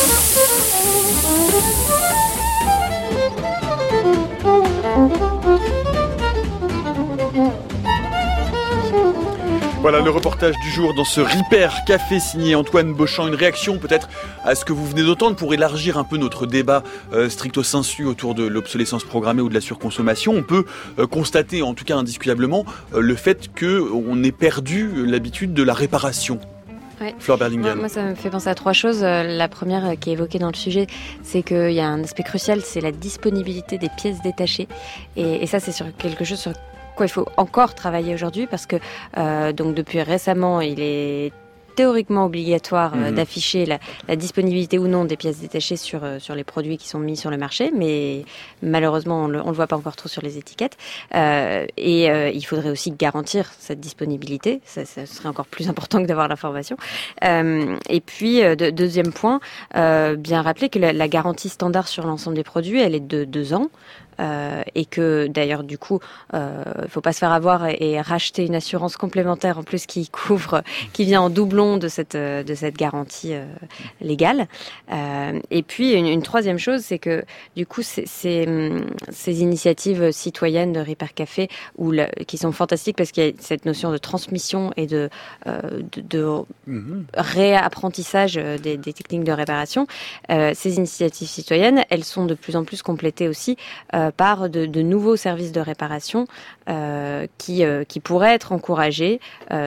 Voilà le reportage du jour dans ce Repair Café signé Antoine Beauchamp. Une réaction peut-être à ce que vous venez d'entendre pour élargir un peu notre débat stricto sensu autour de l'obsolescence programmée ou de la surconsommation. On peut constater, en tout cas indiscutablement, le fait qu'on ait perdu l'habitude de la réparation. Ouais. Fleur Berlingen. Moi, ça me fait penser à 3 choses. La première qui est évoquée dans le sujet, c'est qu'il y a un aspect crucial, c'est la disponibilité des pièces détachées. Et ça, c'est sur quelque chose sur quoi il faut encore travailler aujourd'hui parce que donc depuis récemment, il est théoriquement obligatoire d'afficher la disponibilité ou non des pièces détachées sur les produits qui sont mis sur le marché, mais malheureusement on le voit pas encore trop sur les étiquettes. Il faudrait aussi garantir cette disponibilité, ça serait encore plus important que d'avoir l'information. Et puis deuxième point, bien rappeler que la garantie standard sur l'ensemble des produits, elle est de 2 ans. Et que d'ailleurs du coup faut pas se faire avoir et racheter une assurance complémentaire en plus qui vient en doublon de cette garantie légale. Et puis une troisième chose, c'est que du coup ces initiatives citoyennes de Repair Café qui sont fantastiques parce qu'il y a cette notion de transmission et de réapprentissage des techniques de réparation. Ces initiatives citoyennes, elles sont de plus en plus complétées aussi par de nouveaux services de réparation qui pourraient être encouragés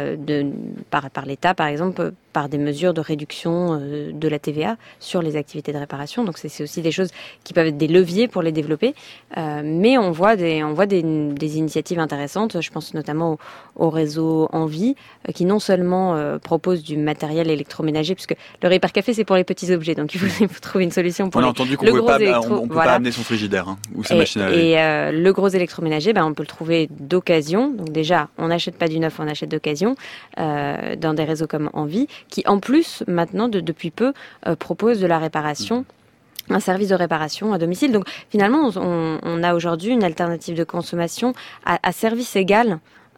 par l'État, par exemple, par des mesures de réduction de la TVA sur les activités de réparation. Donc c'est aussi des choses qui peuvent être des leviers pour les développer. Mais on voit des initiatives intéressantes. Je pense notamment au réseau Envie, qui non seulement propose du matériel électroménager, puisque le Repair Café c'est pour les petits objets, donc il faut trouver une solution pour on a entendu qu'on ne peut pas amener son frigidaire ou sa machine à laver. Et le gros électroménager, on peut le trouver d'occasion. Donc déjà, on n'achète pas du neuf, on achète d'occasion dans des réseaux comme Envie, qui en plus, maintenant, depuis peu, propose de la réparation, un service de réparation à domicile. Donc finalement, on a aujourd'hui une alternative de consommation à service égal.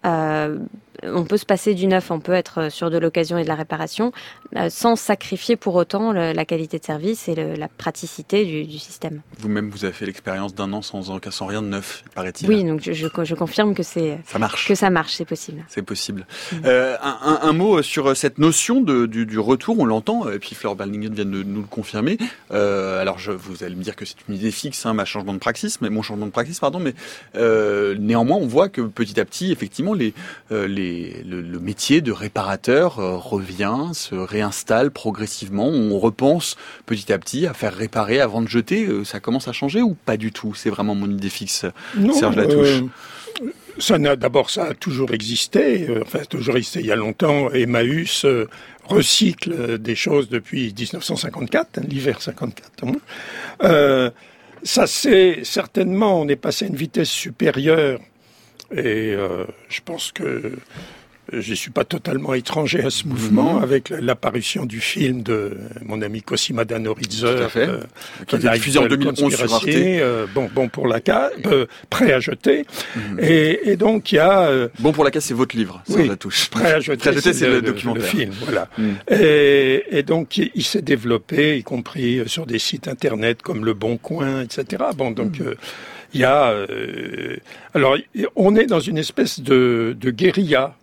On peut se passer du neuf, on peut être sur de l'occasion et de la réparation, sans sacrifier pour autant la qualité de service et la praticité du système. Vous-même, vous avez fait l'expérience d'1 an sans rien de neuf, paraît-il. Oui, donc je confirme que ça marche, c'est possible. C'est possible. Un mot sur cette notion du retour, on l'entend, et puis Fleur Berlingen vient de nous le confirmer. Alors, vous allez me dire que c'est une idée fixe, mon changement de praxis, mais néanmoins, on voit que petit à petit, effectivement, le métier de réparateur revient, se réinstalle progressivement. On repense petit à petit à faire réparer avant de jeter. Ça commence à changer ou pas du tout? C'est vraiment mon idée fixe, Serge Latouche. Ça a toujours existé. Il y a longtemps. Emmaüs recycle des choses depuis 1954, l'hiver 54. Ça c'est certainement, on est passé à une vitesse supérieure. Et je pense que je ne suis pas totalement étranger à ce mouvement avec l'apparition du film de mon ami Cosima Dano-Rizzo, qui a été diffusé en 2011 sur Arte. Bon pour la casse, prêt à jeter. Et donc il y a... Bon pour la casse, c'est votre livre, ça la touche. Prêt à jeter, c'est le documentaire. Le film, voilà. Et donc il s'est développé, y compris sur des sites internet comme Le Bon Coin, etc. Il y a... alors, on est dans une espèce de guérilla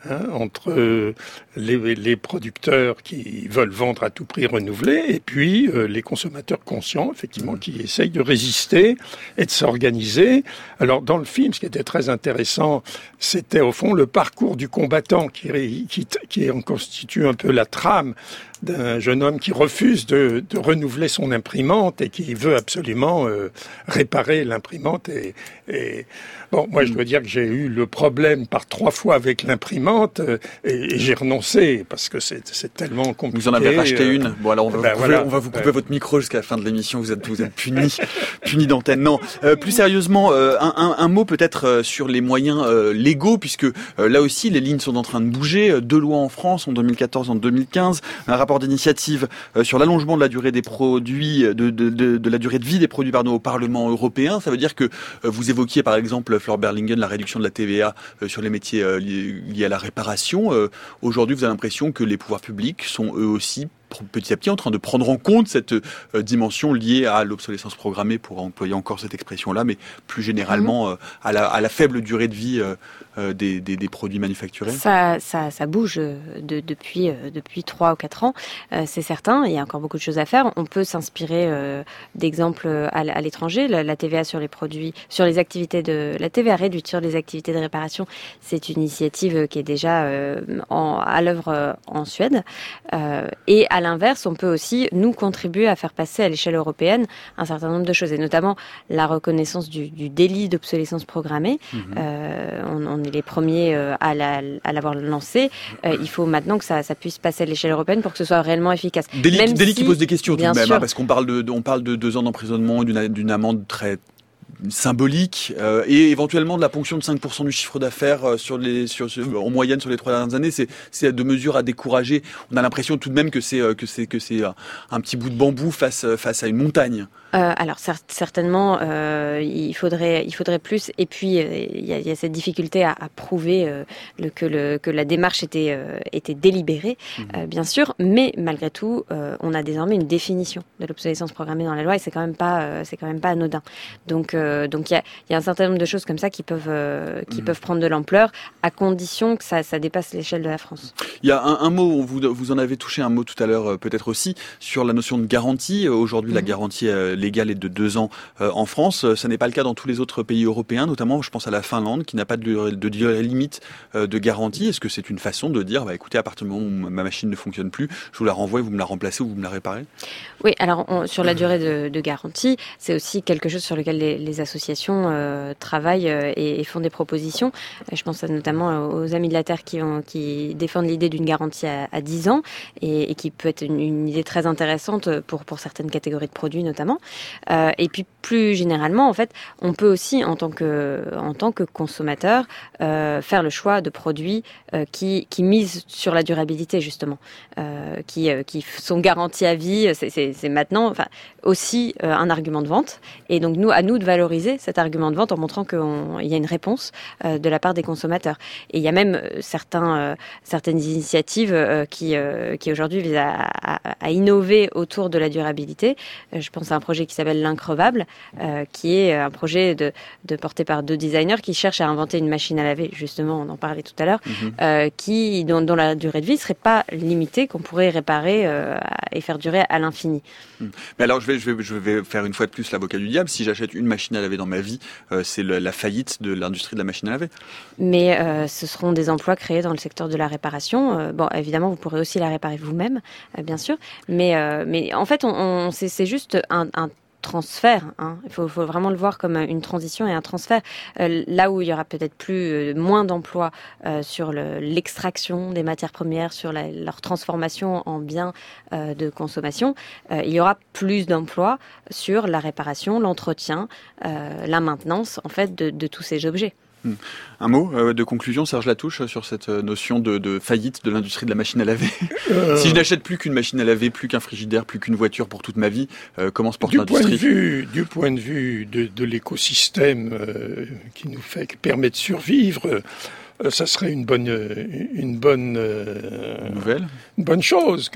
entre les producteurs qui veulent vendre à tout prix renouvelé et puis les consommateurs conscients, effectivement, qui essayent de résister et de s'organiser. Alors, dans le film, ce qui était très intéressant, c'était au fond le parcours du combattant qui en constitue un peu la trame d'un jeune homme qui refuse de renouveler son imprimante et qui veut absolument réparer l'imprimante. Bon, moi, je dois dire que j'ai eu le problème par 3 fois avec l'imprimante et j'ai renoncé parce que c'est tellement compliqué. Vous en avez racheté une. Bon, alors on va vous couper votre micro jusqu'à la fin de l'émission. Vous êtes puni d'antenne. Non. Plus sérieusement, un mot peut-être sur les moyens légaux, puisque là aussi les lignes sont en train de bouger. 2 lois en France en 2014, en 2015, un rapport d'initiative sur l'allongement de la durée des produits, de la durée de vie des produits au Parlement européen. Ça veut dire que vous évoquiez par exemple, Fleur Berlingen, la réduction de la TVA sur les métiers liés à la réparation. Aujourd'hui, vous avez l'impression que les pouvoirs publics sont eux aussi petit à petit en train de prendre en compte cette dimension liée à l'obsolescence programmée, pour employer encore cette expression-là, mais plus généralement à la faible durée de vie des produits manufacturés. Ça bouge depuis 3 ou 4 ans, c'est certain. Il y a encore beaucoup de choses à faire. On peut s'inspirer d'exemples à l'étranger. La TVA sur les produits, sur les activités la TVA réduite sur les activités de réparation, c'est une initiative qui est déjà à l'œuvre en Suède. Et à à l'inverse, on peut aussi nous contribuer à faire passer à l'échelle européenne un certain nombre de choses, et notamment la reconnaissance du délit d'obsolescence programmée. On est les premiers à l'avoir lancé. Il faut maintenant que ça puisse passer à l'échelle européenne pour que ce soit réellement efficace. Délit qui pose des questions tout de même, sûr, parce qu'on parle de 2 ans d'emprisonnement, d'une amende très symbolique et éventuellement de la ponction de 5% du chiffre d'affaires en moyenne sur les 3 dernières années. C'est de mesures à décourager. On a l'impression tout de même que c'est un petit bout de bambou face à une montagne. Alors certainement, il faudrait plus. Et puis il y a cette difficulté à prouver que la démarche était délibérée, bien sûr. Mais malgré tout, on a désormais une définition de l'obsolescence programmée dans la loi, et c'est quand même pas anodin. Donc il y a un certain nombre de choses comme ça qui peuvent prendre de l'ampleur, à condition que ça dépasse l'échelle de la France. Il y a un mot, vous en avez touché un mot tout à l'heure, peut-être aussi sur la notion de garantie. Aujourd'hui, la garantie légale est de 2 ans en France. Ça n'est pas le cas dans tous les autres pays européens, notamment je pense à la Finlande qui n'a pas de durée limite de garantie. Est-ce que c'est une façon de dire, écoutez, à partir du moment où ma machine ne fonctionne plus, je vous la renvoie et vous me la remplacez ou vous me la réparez? Oui, alors sur la durée de garantie, c'est aussi quelque chose sur lequel les associations travaillent et font des propositions. Je pense notamment aux Amis de la Terre qui défendent l'idée d'une garantie à 10 ans et qui peut être une idée très intéressante pour certaines catégories de produits notamment. Et puis plus généralement, en fait, on peut aussi en tant que consommateur faire le choix de produits qui misent sur la durabilité justement, qui sont garantis à vie. C'est maintenant aussi un argument de vente. Et donc à nous de valoriser cet argument de vente en montrant qu'il y a une réponse de la part des consommateurs. Et il y a même certaines initiatives qui aujourd'hui visent à innover autour de la durabilité. Je pense à un projet qui s'appelle l'Increvable, qui est un projet porté par 2 designers qui cherchent à inventer une machine à laver, justement, on en parlait tout à l'heure, dont la durée de vie ne serait pas limitée, qu'on pourrait réparer et faire durer à l'infini. Mais alors, je vais faire une fois de plus l'avocat du diable. Si j'achète une machine à laver dans ma vie, c'est la faillite de l'industrie de la machine à laver. Mais ce seront des emplois créés dans le secteur de la réparation. Bon, évidemment, vous pourrez aussi la réparer vous-même, bien sûr. Mais en fait, c'est juste un transfert. Il faut vraiment le voir comme une transition et un transfert. Là où il y aura peut-être moins d'emplois sur l'extraction des matières premières, sur leur transformation en biens de consommation, il y aura plus d'emplois sur la réparation, l'entretien, la maintenance en fait de tous ces objets. Un mot de conclusion, Serge Latouche, sur cette notion de faillite de l'industrie de la machine à laver. Si je n'achète plus qu'une machine à laver, plus qu'un frigidaire, plus qu'une voiture pour toute ma vie, comment se porte l'industrie ? Du point de vue de l'écosystème qui permet de survivre, ça serait une bonne nouvelle, une bonne chose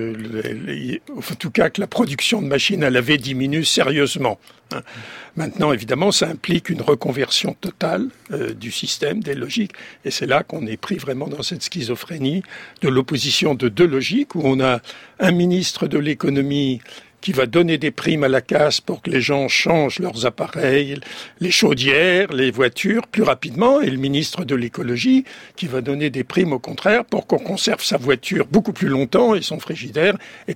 en tout cas que la production de machines à laver diminue sérieusement. Maintenant, évidemment, ça implique une reconversion totale du système, des logiques, et c'est là qu'on est pris vraiment dans cette schizophrénie de l'opposition de 2 logiques, où on a un ministre de l'économie qui va donner des primes à la casse pour que les gens changent leurs appareils, les chaudières, les voitures plus rapidement, et le ministre de l'écologie qui va donner des primes au contraire pour qu'on conserve sa voiture beaucoup plus longtemps et son frigidaire et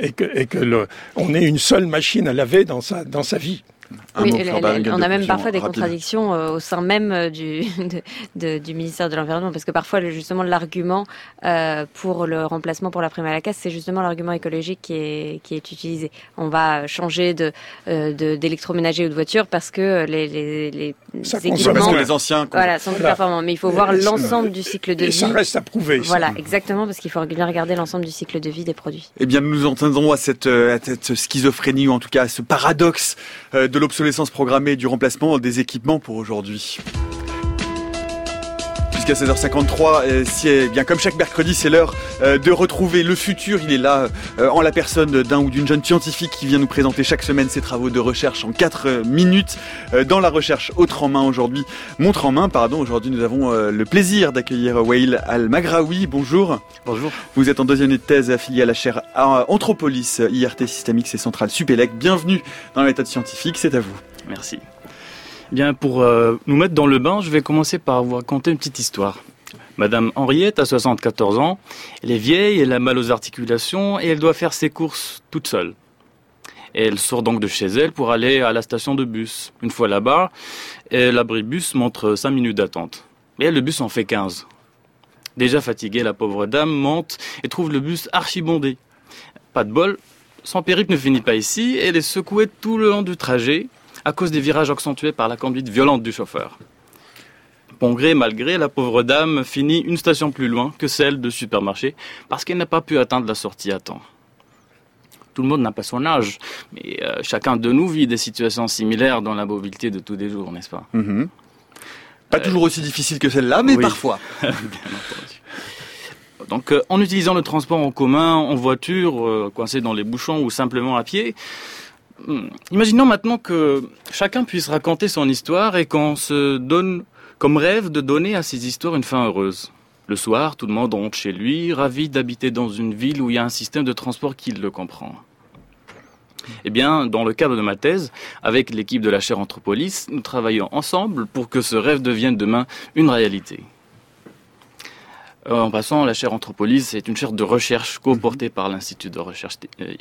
on ait une seule machine à laver dans sa vie. Oui, on a même parfois des contradictions au sein même du ministère de l'Environnement, parce que parfois justement l'argument pour le remplacement pour la prime à la casse, c'est justement l'argument écologique qui est utilisé. On va changer d'électroménager ou de voiture parce que les équipements, les anciens sont plus performants. Mais il faut voir l'ensemble du cycle de vie. Et ça reste à prouver. Voilà, exactement, parce qu'il faut bien regarder l'ensemble du cycle de vie des produits. Eh bien, nous nous entendrons à cette schizophrénie, ou en tout cas à ce paradoxe de l'obsolescence programmée et du remplacement des équipements pour aujourd'hui. Jusqu'à 16h53, bien comme chaque mercredi, c'est l'heure de retrouver le futur. Il est là en la personne d'un ou d'une jeune scientifique qui vient nous présenter chaque semaine ses travaux de recherche en 4 minutes dans la recherche montre en main. Aujourd'hui, nous avons le plaisir d'accueillir Wael Al-Maghraoui. Bonjour. Bonjour. Vous êtes en 2e année de thèse affilié à la chaire Anthropolis, IRT Systemix et Centrale Supélec. Bienvenue dans la méthode scientifique, c'est à vous. Merci. Bien, pour nous mettre dans le bain, je vais commencer par vous raconter une petite histoire. Madame Henriette a 74 ans, elle est vieille, elle a mal aux articulations et elle doit faire ses courses toute seule. Et elle sort donc de chez elle pour aller à la station de bus. Une fois là-bas, l'abribus montre 5 minutes d'attente. Et le bus en fait 15. Déjà fatiguée, la pauvre dame monte et trouve le bus archi-bondé. Pas de bol, son périple ne finit pas ici et elle est secouée tout le long du trajet à cause des virages accentués par la conduite violente du chauffeur. Bon gré, mal gré, la pauvre dame finit une station plus loin que celle de supermarché parce qu'elle n'a pas pu atteindre la sortie à temps. Tout le monde n'a pas son âge, mais chacun de nous vit des situations similaires dans la mobilité de tous les jours, n'est-ce pas ? Pas toujours aussi difficile que celle-là, mais oui. Parfois. Bien entendu. Donc, en utilisant le transport en commun, en voiture, coincé dans les bouchons ou simplement à pied, imaginons maintenant que chacun puisse raconter son histoire et qu'on se donne comme rêve de donner à ces histoires une fin heureuse. Le soir, tout le monde rentre chez lui, ravi d'habiter dans une ville où il y a un système de transport qui le comprend. Eh bien, dans le cadre de ma thèse, avec l'équipe de la chaire Anthropolis, nous travaillons ensemble pour que ce rêve devienne demain une réalité. En passant, la chaire Anthropolis est une chaire de recherche co-portée par l'Institut de recherche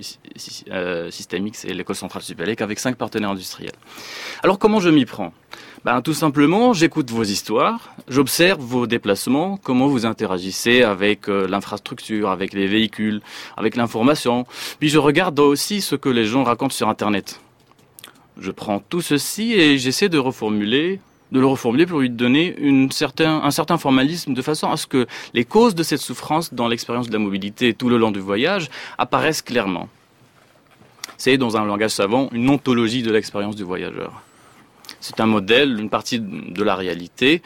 systémique et l'École centrale supélec avec 5 partenaires industriels. Alors, comment je m'y prends ? Tout simplement, j'écoute vos histoires, j'observe vos déplacements, comment vous interagissez avec l'infrastructure, avec les véhicules, avec l'information. Puis je regarde aussi ce que les gens racontent sur Internet. Je prends tout ceci et j'essaie de le reformuler pour lui donner un certain formalisme de façon à ce que les causes de cette souffrance dans l'expérience de la mobilité tout le long du voyage apparaissent clairement. C'est, dans un langage savant, une ontologie de l'expérience du voyageur. C'est un modèle, une partie de la réalité,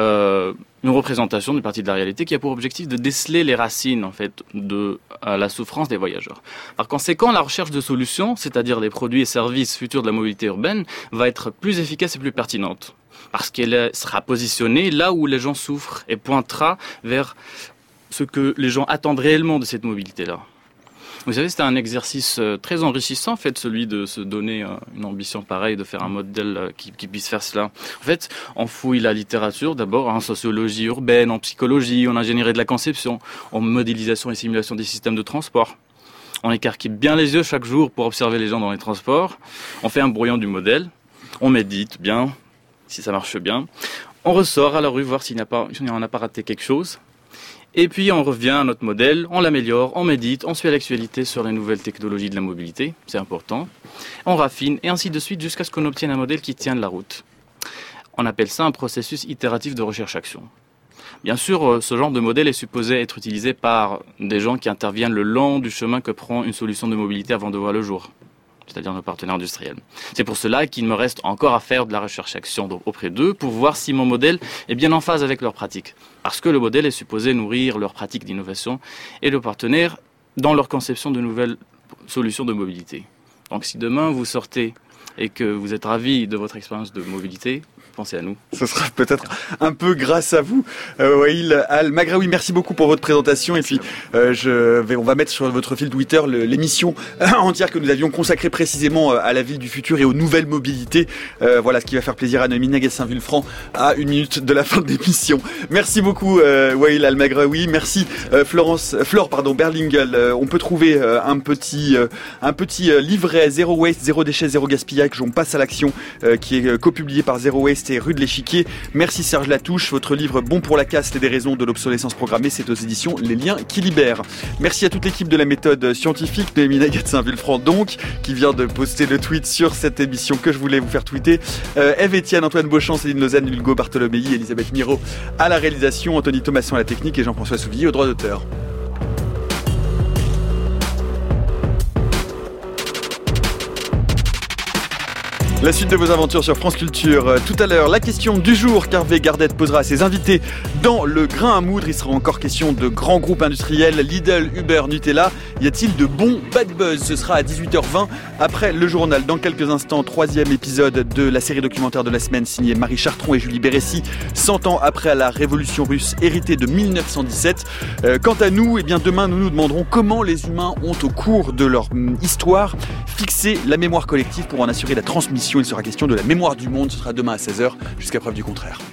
une représentation d'une partie de la réalité qui a pour objectif de déceler les racines en fait de la souffrance des voyageurs. Par conséquent, la recherche de solutions, c'est-à-dire les produits et services futurs de la mobilité urbaine, va être plus efficace et plus pertinente. Parce qu'elle sera positionnée là où les gens souffrent et pointera vers ce que les gens attendent réellement de cette mobilité-là. Vous savez, c'est un exercice très enrichissant, en fait, celui de se donner une ambition pareille, de faire un modèle qui puisse faire cela. En fait, on fouille la littérature d'abord, en sociologie urbaine, en psychologie, en ingénierie de la conception, en modélisation et simulation des systèmes de transport. On écarquille bien les yeux chaque jour pour observer les gens dans les transports. On fait un brouillon du modèle. On médite bien, si ça marche bien. On ressort à la rue voir si on n'a pas raté quelque chose. Et puis on revient à notre modèle, on l'améliore, on médite, on suit l'actualité sur les nouvelles technologies de la mobilité, c'est important. On raffine et ainsi de suite jusqu'à ce qu'on obtienne un modèle qui tienne la route. On appelle ça un processus itératif de recherche-action. Bien sûr, ce genre de modèle est supposé être utilisé par des gens qui interviennent le long du chemin que prend une solution de mobilité avant de voir le jour, c'est-à-dire nos partenaires industriels. C'est pour cela qu'il me reste encore à faire de la recherche-action auprès d'eux pour voir si mon modèle est bien en phase avec leurs pratiques. Parce que le modèle est supposé nourrir leurs pratiques d'innovation et leurs partenaires dans leur conception de nouvelles solutions de mobilité. Donc si demain vous sortez et que vous êtes ravis de votre expérience de mobilité, pensez à nous. Ce sera peut-être un peu grâce à vous, Wael Al-Maghraoui. Merci beaucoup pour votre présentation. Et puis, on va mettre sur votre fil Twitter l'émission entière que nous avions consacrée précisément à la ville du futur et aux nouvelles mobilités. Voilà ce qui va faire plaisir à Noémie Naguet-Saint-Vulfranc à 1 minute de la fin de l'émission. Merci beaucoup, Wael Al-Maghraoui. Merci, Flore Berlingel. On peut trouver un petit livret Zéro Waste, Zéro Déchet, Zéro Gaspillage. On passe à l'action qui est copublié par Zéro Waste et Rue de l'Échiquier. Merci Serge Latouche. Votre livre Bon pour la caste et des raisons de l'obsolescence programmée, c'est aux éditions Les Liens qui libèrent. Merci à toute l'équipe de la méthode scientifique, de Noémie Naguet-Saint-Vulfranc donc, qui vient de poster le tweet sur cette émission que je voulais vous faire tweeter. Eve Etienne, Antoine Beauchamp, Céline Lausanne, Hugo Bartholomei, Elisabeth Miro à la réalisation, Anthony Thomasson à la technique et Jean-François Souvillier au droit d'auteur. La suite de vos aventures sur France Culture. Tout à l'heure, la question du jour qu'Hervé Gardette posera à ses invités dans le grain à moudre. Il sera encore question de grands groupes industriels, Lidl, Uber, Nutella. Y a-t-il de bons bad buzz ? Ce sera à 18h20 après le journal. Dans quelques instants, 3e épisode de la série documentaire de la semaine signée Marie Chartron et Julie Bérécy, 100 ans après la révolution russe héritée de 1917. Quant à nous, demain nous nous demanderons comment les humains ont au cours de leur histoire fixé la mémoire collective pour en assurer la transmission. Il sera question de la mémoire du monde. Ce sera demain à 16h jusqu'à preuve du contraire.